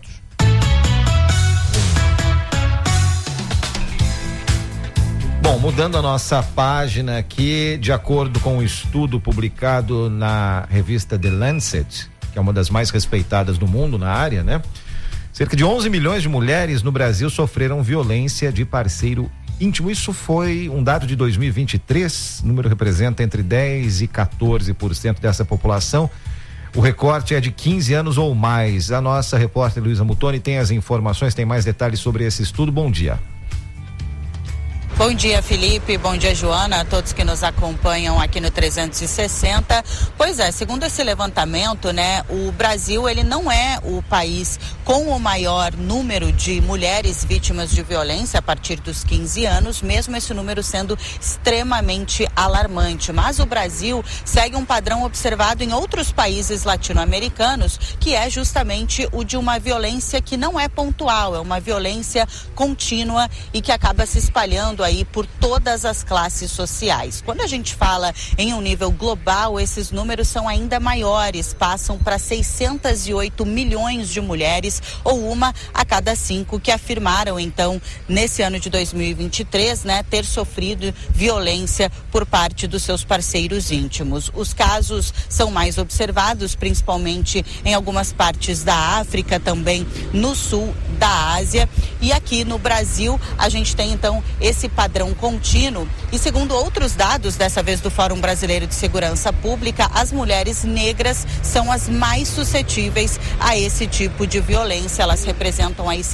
Bom, mudando a nossa página aqui, de acordo com um estudo publicado na revista The Lancet, que é uma das mais respeitadas do mundo na área, né? Cerca de 11 milhões de mulheres no Brasil sofreram violência de parceiro íntimo. Isso foi um dado de 2023, o número representa entre 10% e 14% dessa população. O recorte é de 15 anos ou mais. A nossa repórter Luísa Mutoni tem as informações, tem mais detalhes sobre esse estudo. Bom dia. Bom dia, Felipe. Bom dia, Joana, a todos que nos acompanham aqui no 360. Pois é, segundo esse levantamento, né, o Brasil, ele não é o país com o maior número de mulheres vítimas de violência a partir dos 15 anos, mesmo esse número sendo extremamente alarmante. Mas o Brasil segue um padrão observado em outros países latino-americanos, que é justamente o de uma violência que não é pontual, é uma violência contínua e que acaba se espalhando aí por todas as classes sociais. Quando a gente fala em um nível global, esses números são ainda maiores, passam para 608 milhões de mulheres, ou uma a cada 5 que afirmaram, então, nesse ano de 2023, né, ter sofrido violência por parte dos seus parceiros íntimos. Os casos são mais observados, principalmente em algumas partes da África, também no sul da Ásia, e aqui no Brasil a gente tem, então, esse padrão contínuo. E segundo outros dados, dessa vez do Fórum Brasileiro de Segurança Pública, as mulheres negras são as mais suscetíveis a esse tipo de violência. Elas representam aí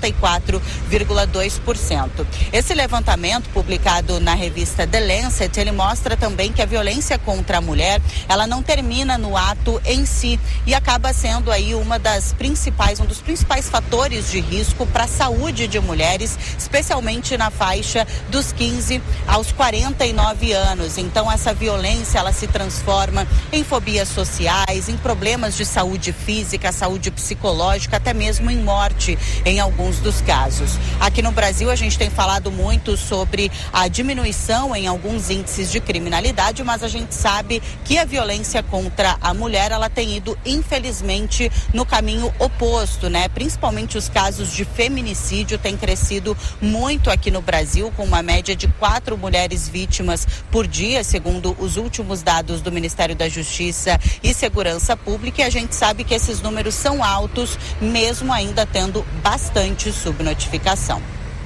64,2%. Esse levantamento publicado na revista The Lancet, ele mostra também que a violência contra a mulher, ela não termina no ato em si e acaba sendo aí um dos principais fatores de risco para a saúde de mulheres, especialmente na faixa dos 15 aos 49 anos. Então essa violência, ela se transforma em fobias sociais, em problemas de saúde física, saúde psicológica, até mesmo em morte em alguns dos casos. Aqui no Brasil a gente tem falado muito sobre a diminuição em alguns índices de criminalidade, mas a gente sabe que a violência contra a mulher, ela tem ido, infelizmente, no caminho oposto, né? Principalmente os casos de feminicídio têm crescido muito aqui no Brasil, com uma média de 4 mulheres vítimas por dia, segundo os últimos dados do Ministério da Justiça e Segurança Pública, e a gente sabe que esses números são altos, mesmo ainda tendo bastante subnotificação.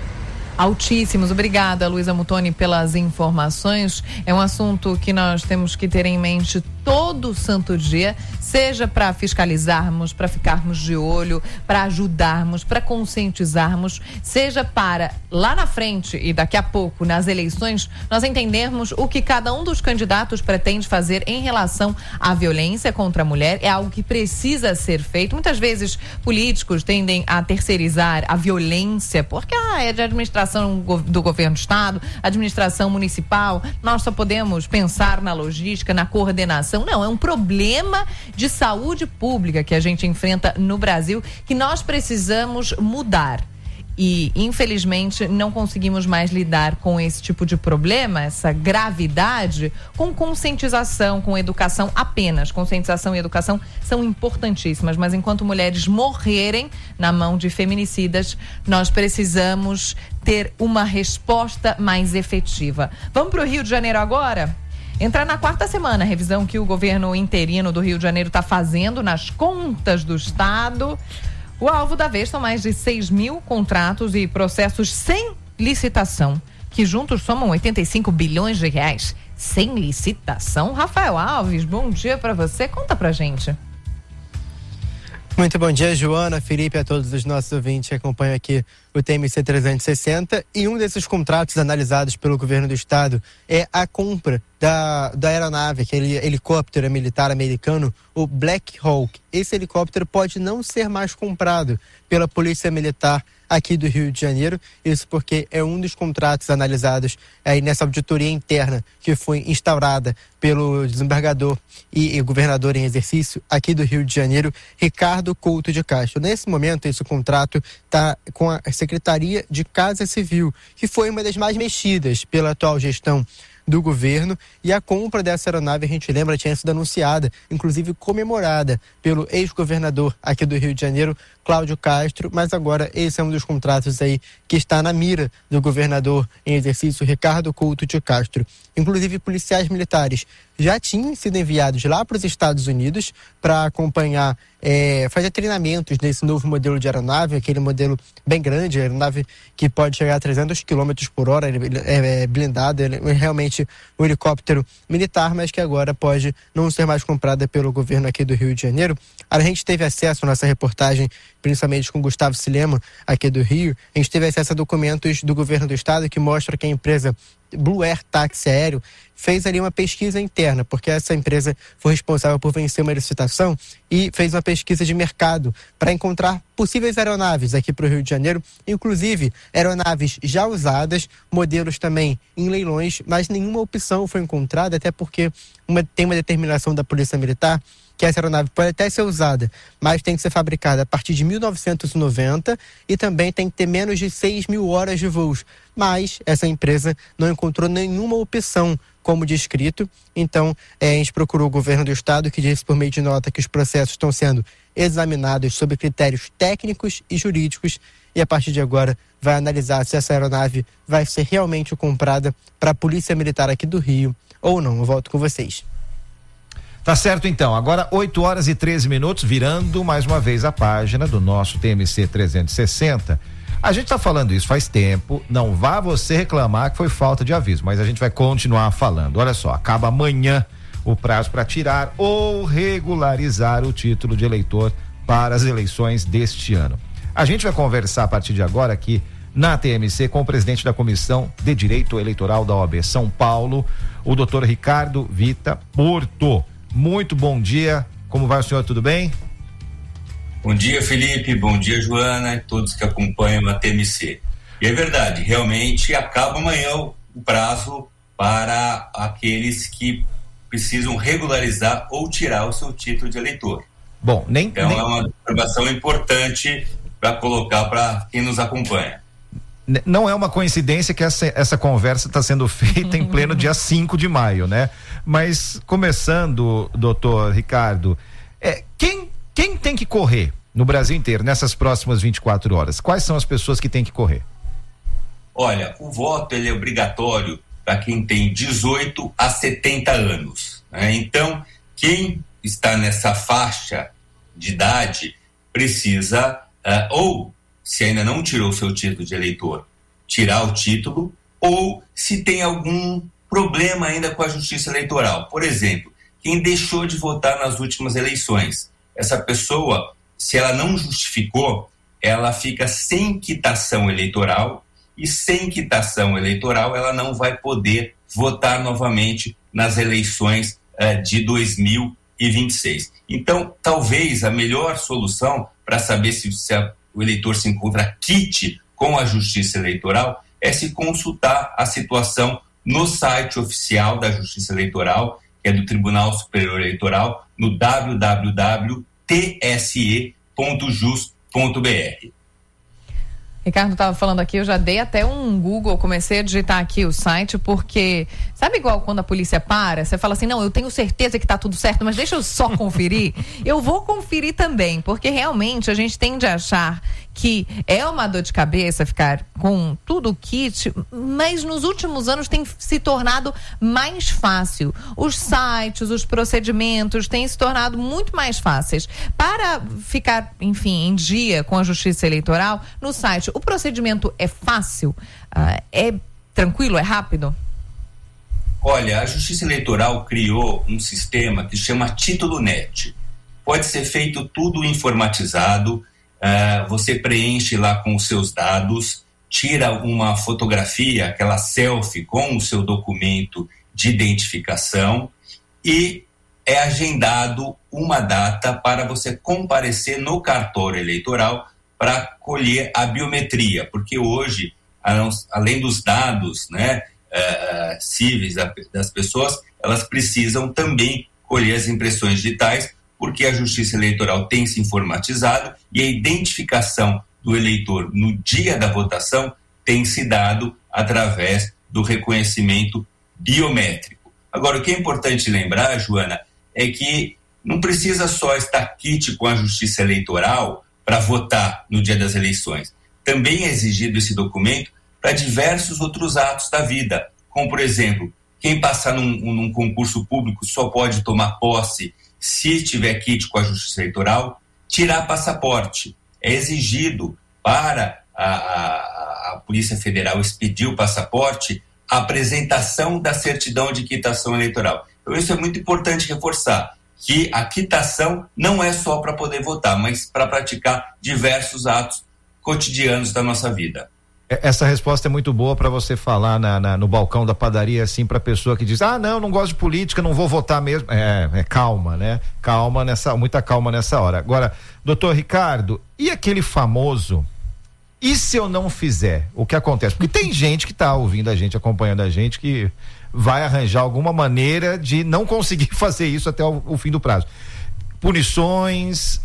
Altíssimos. Obrigada, Luísa Mutoni, pelas informações. É um assunto que nós temos que ter em mente todo santo dia, seja para fiscalizarmos, para ficarmos de olho, para ajudarmos, para conscientizarmos, seja para lá na frente e daqui a pouco nas eleições nós entendermos o que cada um dos candidatos pretende fazer em relação à violência contra a mulher. É algo que precisa ser feito. Muitas vezes políticos tendem a terceirizar a violência porque é de administração do governo do estado, administração municipal, nós só podemos pensar na logística, na coordenação. Não, é um problema de saúde pública que a gente enfrenta no Brasil, que nós precisamos mudar. E, infelizmente, não conseguimos mais lidar com esse tipo de problema, essa gravidade, com conscientização, com educação apenas. Conscientização e educação são importantíssimas, mas enquanto mulheres morrerem na mão de feminicidas, nós precisamos ter uma resposta mais efetiva. Vamos para o Rio de Janeiro agora? Entrar na 4ª semana, a revisão que o governo interino do Rio de Janeiro está fazendo nas contas do estado. O alvo da vez são mais de 6 mil contratos e processos sem licitação, que juntos somam 85 bilhões de reais. Sem licitação? Rafael Alves, bom dia para você. Conta pra gente. Muito bom dia, Joana, Felipe, a todos os nossos ouvintes que acompanham aqui o TMC 360. E um desses contratos analisados pelo governo do estado é a compra da aeronave, aquele helicóptero militar americano, o Black Hawk. Esse helicóptero pode não ser mais comprado pela Polícia Militar aqui do Rio de Janeiro, isso porque é um dos contratos analisados aí nessa auditoria interna que foi instaurada pelo desembargador e governador em exercício aqui do Rio de Janeiro, Ricardo Couto de Castro. Nesse momento, esse contrato está com a Secretaria de Casa Civil, que foi uma das mais mexidas pela atual gestão do governo, e a compra dessa aeronave, a gente lembra, tinha sido anunciada, inclusive comemorada pelo ex-governador aqui do Rio de Janeiro, Cláudio Castro, mas agora esse é um dos contratos aí que está na mira do governador em exercício, Ricardo Couto de Castro. Inclusive, policiais militares já tinham sido enviados lá para os Estados Unidos para acompanhar, fazer treinamentos nesse novo modelo de aeronave, aquele modelo bem grande, aeronave que pode chegar a 300 km por hora, ele é blindado, ele é realmente um helicóptero militar, mas que agora pode não ser mais comprada pelo governo aqui do Rio de Janeiro. A gente teve acesso nessa reportagem, principalmente com Gustavo Silema, aqui do Rio, a gente teve acesso a documentos do governo do estado que mostram que a empresa Blue Air Táxi Aéreo fez ali uma pesquisa interna, porque essa empresa foi responsável por vencer uma licitação e fez uma pesquisa de mercado para encontrar possíveis aeronaves aqui para o Rio de Janeiro, inclusive aeronaves já usadas, modelos também em leilões, mas nenhuma opção foi encontrada, até porque tem uma determinação da Polícia Militar que essa aeronave pode até ser usada, mas tem que ser fabricada a partir de 1990 e também tem que ter menos de 6 mil horas de voos. Mas essa empresa não encontrou nenhuma opção como descrito, então a gente procurou o governo do estado, que disse por meio de nota que os processos estão sendo examinados sob critérios técnicos e jurídicos, e a partir de agora vai analisar se essa aeronave vai ser realmente comprada para a Polícia Militar aqui do Rio ou não. Eu volto com vocês. Tá certo, então. Agora 8 horas e 13 minutos, virando mais uma vez a página do nosso TMC 360. A gente tá falando isso faz tempo, não vá você reclamar que foi falta de aviso, mas a gente vai continuar falando. Olha só, acaba amanhã o prazo para tirar ou regularizar o título de eleitor para as eleições deste ano. A gente vai conversar a partir de agora aqui na TMC com o presidente da Comissão de Direito Eleitoral da OAB São Paulo, o doutor Ricardo Vita Porto. Muito bom dia, como vai o senhor, tudo bem? Bom dia, Felipe, bom dia, Joana, e todos que acompanham a TMC. E é verdade, realmente acaba amanhã o prazo para aqueles que precisam regularizar ou tirar o seu título de eleitor. Bom, Então é uma observação importante para colocar para quem nos acompanha. Não é uma coincidência que essa conversa está sendo feita em pleno dia 5 de maio, né? Mas começando, doutor Ricardo, quem tem que correr no Brasil inteiro nessas próximas 24 horas? Quais são as pessoas que têm que correr? Olha, o voto ele é obrigatório para quem tem 18 a 70 anos, né? Então, quem está nessa faixa de idade precisa, ou se ainda não tirou seu título de eleitor, tirar o título, ou se tem algum problema ainda com a justiça eleitoral. Por exemplo, quem deixou de votar nas últimas eleições, essa pessoa, se ela não justificou, ela fica sem quitação eleitoral, e sem quitação eleitoral ela não vai poder votar novamente nas eleições de 2026. Então, talvez a melhor solução para saber se o eleitor se encontra quite com a Justiça Eleitoral é se consultar a situação no site oficial da Justiça Eleitoral, que é do Tribunal Superior Eleitoral, no www.tse.jus.br. Ricardo estava falando aqui, eu já dei até um Google, comecei a digitar aqui o site, porque sabe igual quando a polícia para, você fala assim, não, eu tenho certeza que está tudo certo, mas deixa eu só conferir. Eu vou conferir também, porque realmente a gente tende a achar que é uma dor de cabeça ficar com tudo o kit, mas nos últimos anos tem se tornado mais fácil. Os sites, os procedimentos têm se tornado muito mais fáceis. Para ficar, enfim, em dia com a Justiça Eleitoral, no site, o procedimento é fácil? É tranquilo? É rápido? Olha, a Justiça Eleitoral criou um sistema que chama Título Net. Pode ser feito tudo informatizado. Você preenche lá com os seus dados, tira uma fotografia, aquela selfie com o seu documento de identificação e é agendado uma data para você comparecer no cartório eleitoral para colher a biometria, porque hoje, além dos dados, né, cíveis das pessoas, elas precisam também colher as impressões digitais, porque a Justiça Eleitoral tem se informatizado e a identificação do eleitor no dia da votação tem se dado através do reconhecimento biométrico. Agora, o que é importante lembrar, Joana, é que não precisa só estar quite com a Justiça Eleitoral para votar no dia das eleições. Também é exigido esse documento para diversos outros atos da vida, como, por exemplo, quem passar num concurso público só pode tomar posse se tiver kit com a Justiça Eleitoral, tirar passaporte. É exigido para a Polícia Federal expedir o passaporte a apresentação da certidão de quitação eleitoral. Então isso é muito importante reforçar, que a quitação não é só para poder votar, mas para praticar diversos atos cotidianos da nossa vida. Essa resposta é muito boa para você falar no balcão da padaria, assim, para pessoa que diz, não gosto de política, não vou votar mesmo. Calma, né? Muita calma nessa hora. Agora, doutor Ricardo, e aquele famoso, e se eu não fizer? O que acontece? Porque tem gente que está ouvindo a gente, acompanhando a gente, que vai arranjar alguma maneira de não conseguir fazer isso até o fim do prazo. Punições,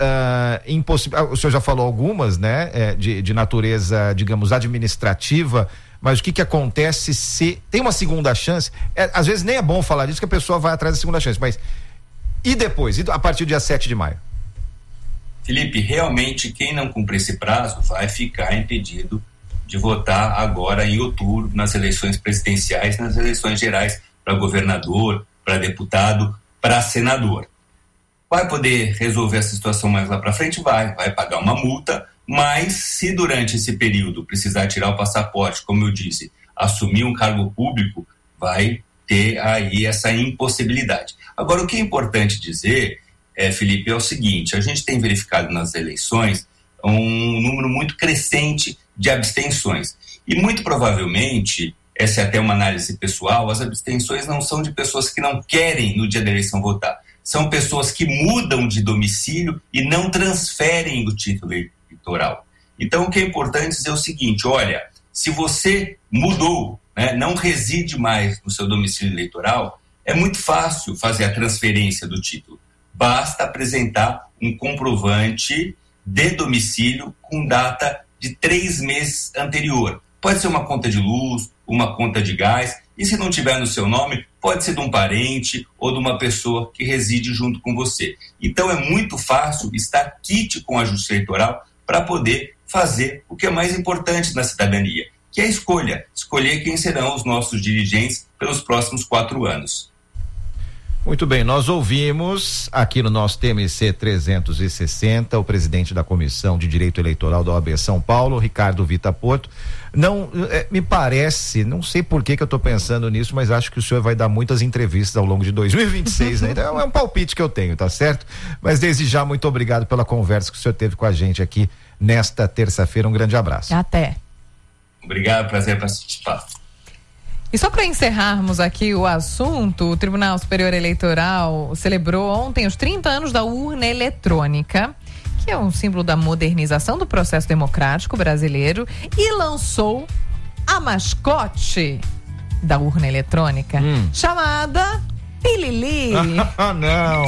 o senhor já falou algumas, né, de natureza, digamos, administrativa, mas o que acontece se tem uma segunda chance? Às vezes nem é bom falar disso, que a pessoa vai atrás da segunda chance, mas e depois? A partir do dia 7 de maio? Felipe, realmente quem não cumprir esse prazo vai ficar impedido de votar agora em outubro, nas eleições presidenciais, nas eleições gerais para governador, para deputado, para senador. Vai poder resolver essa situação mais lá para frente? Vai pagar uma multa, mas se durante esse período precisar tirar o passaporte, como eu disse, assumir um cargo público, vai ter aí essa impossibilidade. Agora, o que é importante dizer, Felipe, é o seguinte: a gente tem verificado nas eleições um número muito crescente de abstenções. E muito provavelmente, essa é até uma análise pessoal, as abstenções não são de pessoas que não querem no dia da eleição votar. São pessoas que mudam de domicílio e não transferem o título eleitoral. Então, o que é importante dizer é o seguinte: olha, Se você mudou, né, não reside mais no seu domicílio eleitoral, é muito fácil fazer a transferência do título. Basta apresentar um comprovante de domicílio com data de 3 meses anterior. Pode ser uma conta de luz, uma conta de gás, e se não tiver no seu nome, pode ser de um parente ou de uma pessoa que reside junto com você. Então é muito fácil estar quite com a Justiça Eleitoral para poder fazer o que é mais importante na cidadania, que é a escolher quem serão os nossos dirigentes pelos próximos 4 anos. Muito bem, nós ouvimos aqui no nosso TMC 360 o presidente da Comissão de Direito Eleitoral da OAB São Paulo, Ricardo Vita Porto. Não, me parece, não sei por que eu estou pensando nisso, mas acho que o senhor vai dar muitas entrevistas ao longo de 2026, né? Então é um palpite que eu tenho, tá certo? Mas desde já, muito obrigado pela conversa que o senhor teve com a gente aqui nesta terça-feira. Um grande abraço. Até. Obrigado, prazer participar. E só para encerrarmos aqui o assunto, o Tribunal Superior Eleitoral celebrou ontem os 30 anos da urna eletrônica, que é um símbolo da modernização do processo democrático brasileiro, e lançou a mascote da urna eletrônica, chamada Pilili. Não.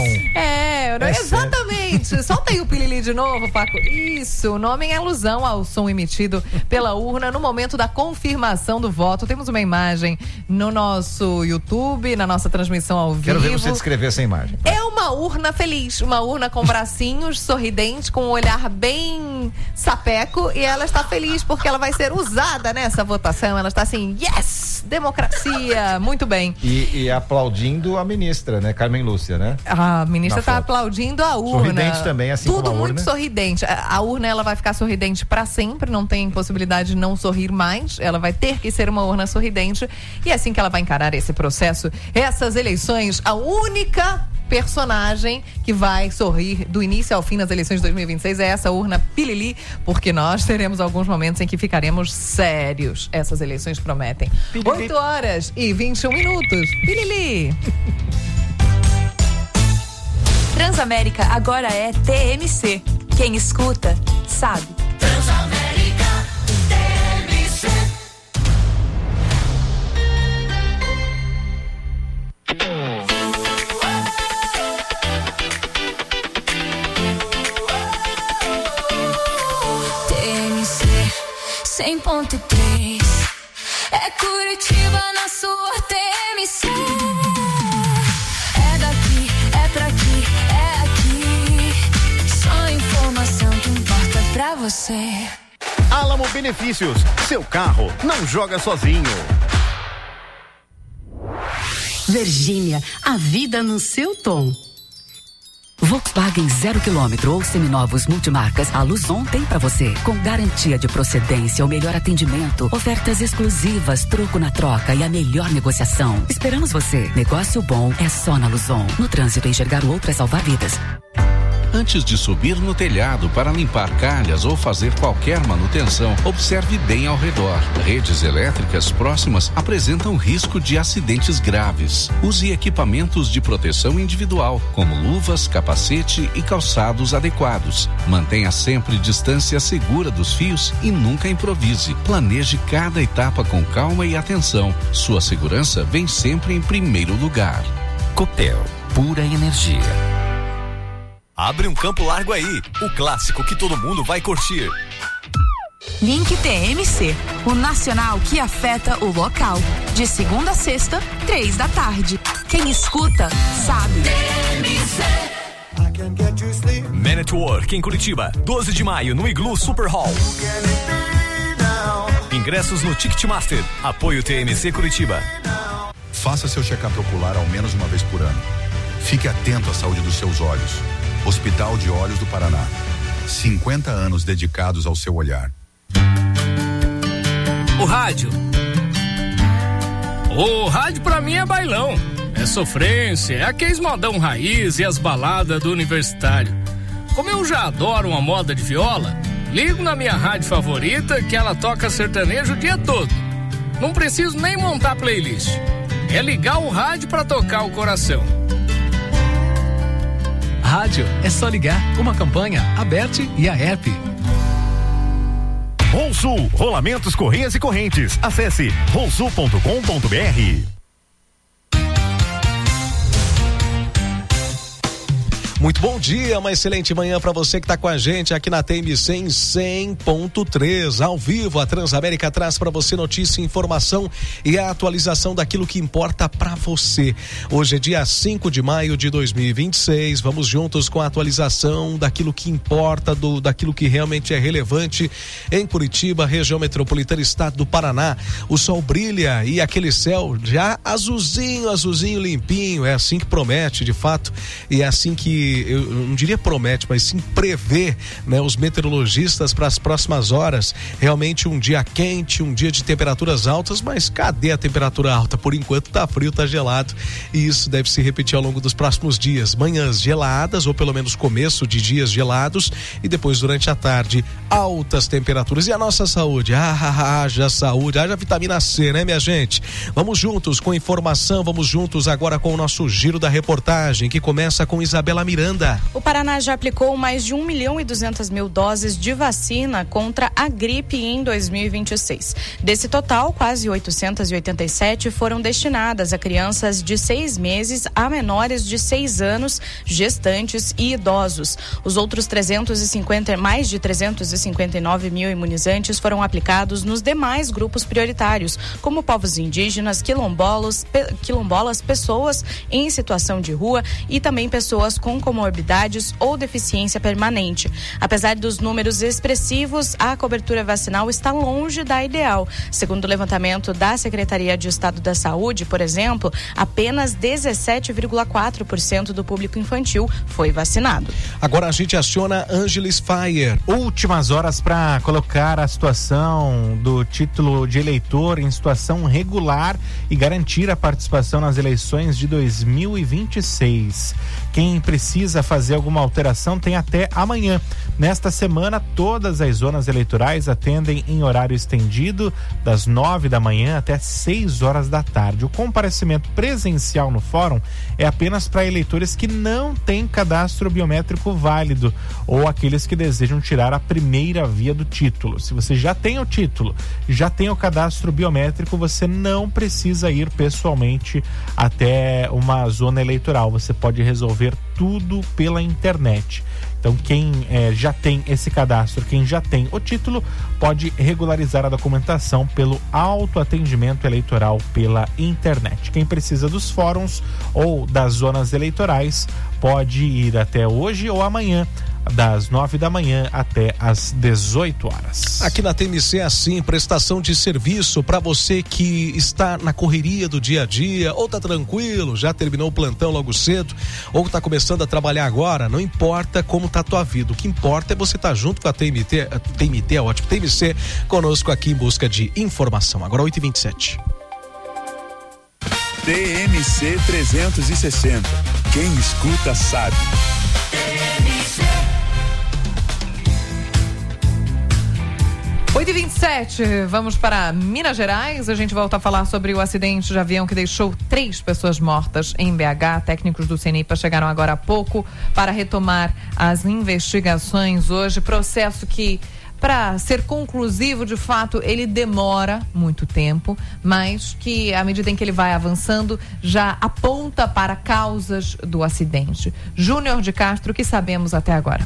Exatamente. Solta aí o Pilili de novo, Paco. Isso, o nome em alusão ao som emitido pela urna no momento da confirmação do voto. Temos uma imagem no nosso YouTube, na nossa transmissão ao vivo. Quero ver você descrever essa imagem. É uma urna feliz, uma urna com bracinhos, sorridente, com um olhar bem sapeco, e ela está feliz porque ela vai ser usada nessa votação. Ela está assim, yes, democracia, muito bem. E aplaudindo a ministra, né? Carmen Lúcia, né? A ministra está aplaudindo a urna. Sorridente também, assim tudo como a urna. Muito sorridente. A urna, ela vai ficar sorridente para sempre, não tem possibilidade de não sorrir mais. Ela vai ter que ser uma urna sorridente. E é assim que ela vai encarar esse processo, essas eleições, a única personagem que vai sorrir do início ao fim nas eleições de 2026 é essa urna Pilili, porque nós teremos alguns momentos em que ficaremos sérios. Essas eleições prometem. 8h21. Pilili. Transamérica agora é TMC. Quem escuta, sabe. Transamérica TMC. TMC 100.3 é Curitiba na sua TMC. É daqui, é pra aqui, é aqui. Só informação que importa pra você. Alamo Benefícios, seu carro não joga sozinho. Virgínia, a vida no seu tom. Volkswagen 0 km ou seminovos multimarcas, a Luzon tem pra você. Com garantia de procedência, o melhor atendimento, ofertas exclusivas, troco na troca e a melhor negociação. Esperamos você. Negócio bom é só na Luzon. No trânsito, enxergar o outro é salvar vidas. Antes de subir no telhado para limpar calhas ou fazer qualquer manutenção, observe bem ao redor. Redes elétricas próximas apresentam risco de acidentes graves. Use equipamentos de proteção individual, como luvas, capacete e calçados adequados. Mantenha sempre distância segura dos fios e nunca improvise. Planeje cada etapa com calma e atenção. Sua segurança vem sempre em primeiro lugar. Copel, pura energia. Abre um campo largo aí, o clássico que todo mundo vai curtir. Link TMC, o nacional que afeta o local. De segunda a sexta, 15h. Quem escuta, sabe. Man at Work em Curitiba, 12 de maio no Iglu Super Hall. Ingressos no Ticketmaster. Apoio TMC Curitiba. Faça seu check-up ocular ao menos uma vez por ano. Fique atento à saúde dos seus olhos. Hospital de Olhos do Paraná. 50 anos dedicados ao seu olhar. O rádio. O rádio pra mim é bailão. É sofrência, é aqueles modão raiz e as baladas do universitário. Como eu já adoro uma moda de viola, ligo na minha rádio favorita que ela toca sertanejo o dia todo. Não preciso nem montar playlist. É ligar o rádio pra tocar o coração. Rádio é só ligar. Uma campanha, a BERT e a ERP. Ronsul, rolamentos, correias e correntes. Acesse ronsul.com.br. Muito bom dia, uma excelente manhã para você que está com a gente aqui na TMC em 100.3, ao vivo. A Transamérica traz para você notícia, informação e a atualização daquilo que importa para você. Hoje é dia 5 de maio de 2026. Vamos juntos com a atualização daquilo que importa, daquilo que realmente é relevante em Curitiba, região metropolitana, estado do Paraná. O sol brilha e aquele céu já azulzinho limpinho. É assim que promete, de fato, e é assim que eu não diria promete, mas sim prevê, né, os meteorologistas para as próximas horas. Realmente um dia quente, um dia de temperaturas altas, mas cadê a temperatura alta? Por enquanto tá frio, tá gelado, e isso deve se repetir ao longo dos próximos dias. Manhãs geladas, ou pelo menos começo de dias gelados, e depois durante a tarde altas temperaturas. E a nossa saúde? Haja saúde, haja vitamina C, né, minha gente? Vamos juntos com informação, vamos juntos agora com o nosso giro da reportagem, que começa com Isabela Miranda. O Paraná já aplicou mais de 1.200.000 doses de vacina contra a gripe em 2026. Desse total, quase 887 foram destinadas a crianças de 6 meses a menores de 6 anos, gestantes e idosos. Os outros mais de 359 mil imunizantes foram aplicados nos demais grupos prioritários, como povos indígenas, quilombolas, pessoas em situação de rua e também pessoas com comorbidades ou deficiência permanente. Apesar dos números expressivos, a cobertura vacinal está longe da ideal. Segundo o levantamento da Secretaria de Estado da Saúde, por exemplo, apenas 17,4% do público infantil foi vacinado. Agora a gente aciona Ângeles Fire. Últimas horas para colocar a situação do título de eleitor em situação regular e garantir a participação nas eleições de 2026. Quem precisa fazer alguma alteração tem até amanhã. Nesta semana, todas as zonas eleitorais atendem em horário estendido, das 9 da manhã até 6 horas da tarde. O comparecimento presencial no fórum é apenas para eleitores que não têm cadastro biométrico válido ou aqueles que desejam tirar a primeira via do título. Se você já tem o título, já tem o cadastro biométrico, você não precisa ir pessoalmente até uma zona eleitoral. Você pode resolver tudo pela internet. Então quem já tem esse cadastro, quem já tem o título, pode regularizar a documentação pelo autoatendimento eleitoral pela internet. Quem precisa dos fóruns ou das zonas eleitorais pode ir até hoje ou amanhã, das 9 da manhã até as 18 horas. Aqui na TMC é assim, prestação de serviço para você que está na correria do dia a dia, ou tá tranquilo, já terminou o plantão logo cedo, ou tá começando a trabalhar agora. Não importa como tá a tua vida, o que importa é você estar junto com a TMT é ótimo, TMC conosco aqui em busca de informação. Agora 8h27. TMC 360. Quem escuta sabe. 8h27, vamos para Minas Gerais. A gente volta a falar sobre o acidente de avião que deixou 3 pessoas mortas em BH. Técnicos do CENIPA chegaram agora há pouco para retomar as investigações hoje. Processo que, para ser conclusivo, de fato, ele demora muito tempo, mas que, à medida em que ele vai avançando, já aponta para causas do acidente. Júnior de Castro, o que sabemos até agora?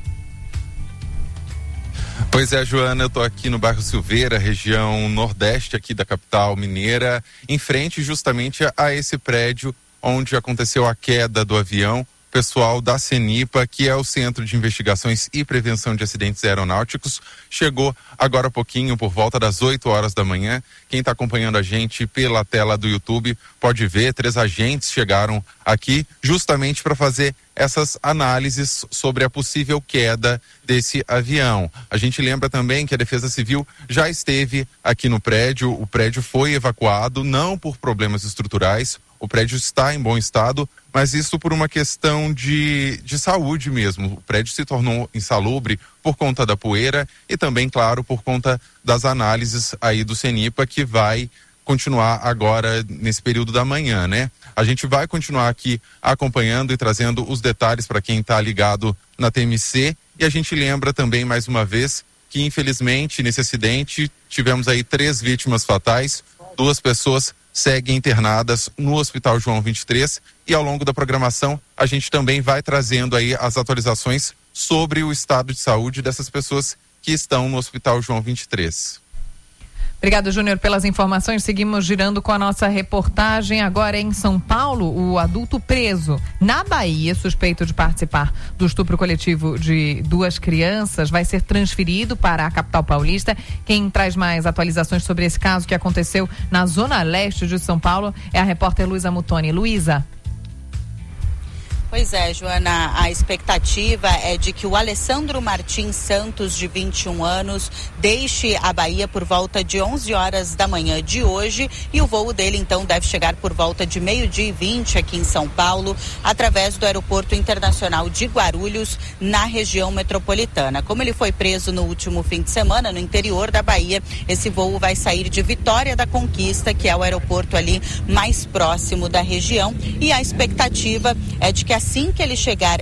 Pois é, Joana, eu tô aqui no bairro Silveira, região nordeste aqui da capital mineira, em frente justamente a esse prédio onde aconteceu a queda do avião. Pessoal da CENIPA, que é o Centro de Investigações e Prevenção de Acidentes Aeronáuticos, chegou agora há pouquinho, por volta das 8 horas da manhã. Quem está acompanhando a gente pela tela do YouTube pode ver, 3 agentes chegaram aqui justamente para fazer essas análises sobre a possível queda desse avião. A gente lembra também que a Defesa Civil já esteve aqui no prédio, o prédio foi evacuado, não por problemas estruturais, o prédio está em bom estado, mas isso por uma questão de saúde mesmo. O prédio se tornou insalubre por conta da poeira e também, claro, por conta das análises aí do CENIPA, que vai continuar agora nesse período da manhã, né? A gente vai continuar aqui acompanhando e trazendo os detalhes para quem está ligado na TMC, e a gente lembra também mais uma vez que infelizmente nesse acidente tivemos aí 3 vítimas fatais, 2 pessoas seguem internadas no Hospital João 23 e ao longo da programação a gente também vai trazendo aí as atualizações sobre o estado de saúde dessas pessoas que estão no Hospital João 23. Obrigado, Júnior, pelas informações. Seguimos girando com a nossa reportagem. Agora em São Paulo, o adulto preso na Bahia, suspeito de participar do estupro coletivo de 2 crianças, vai ser transferido para a capital paulista. Quem traz mais atualizações sobre esse caso que aconteceu na zona leste de São Paulo é a repórter Luísa Mutoni. Luísa. Pois é, Joana, a expectativa é de que o Alessandro Martins Santos, de 21 anos, deixe a Bahia por volta de 11 horas da manhã de hoje e o voo dele, então, deve chegar por volta de 12h20 aqui em São Paulo, através do Aeroporto Internacional de Guarulhos, na região metropolitana. Como ele foi preso no último fim de semana, no interior da Bahia, esse voo vai sair de Vitória da Conquista, que é o aeroporto ali mais próximo da região, e a expectativa é de que assim que ele chegar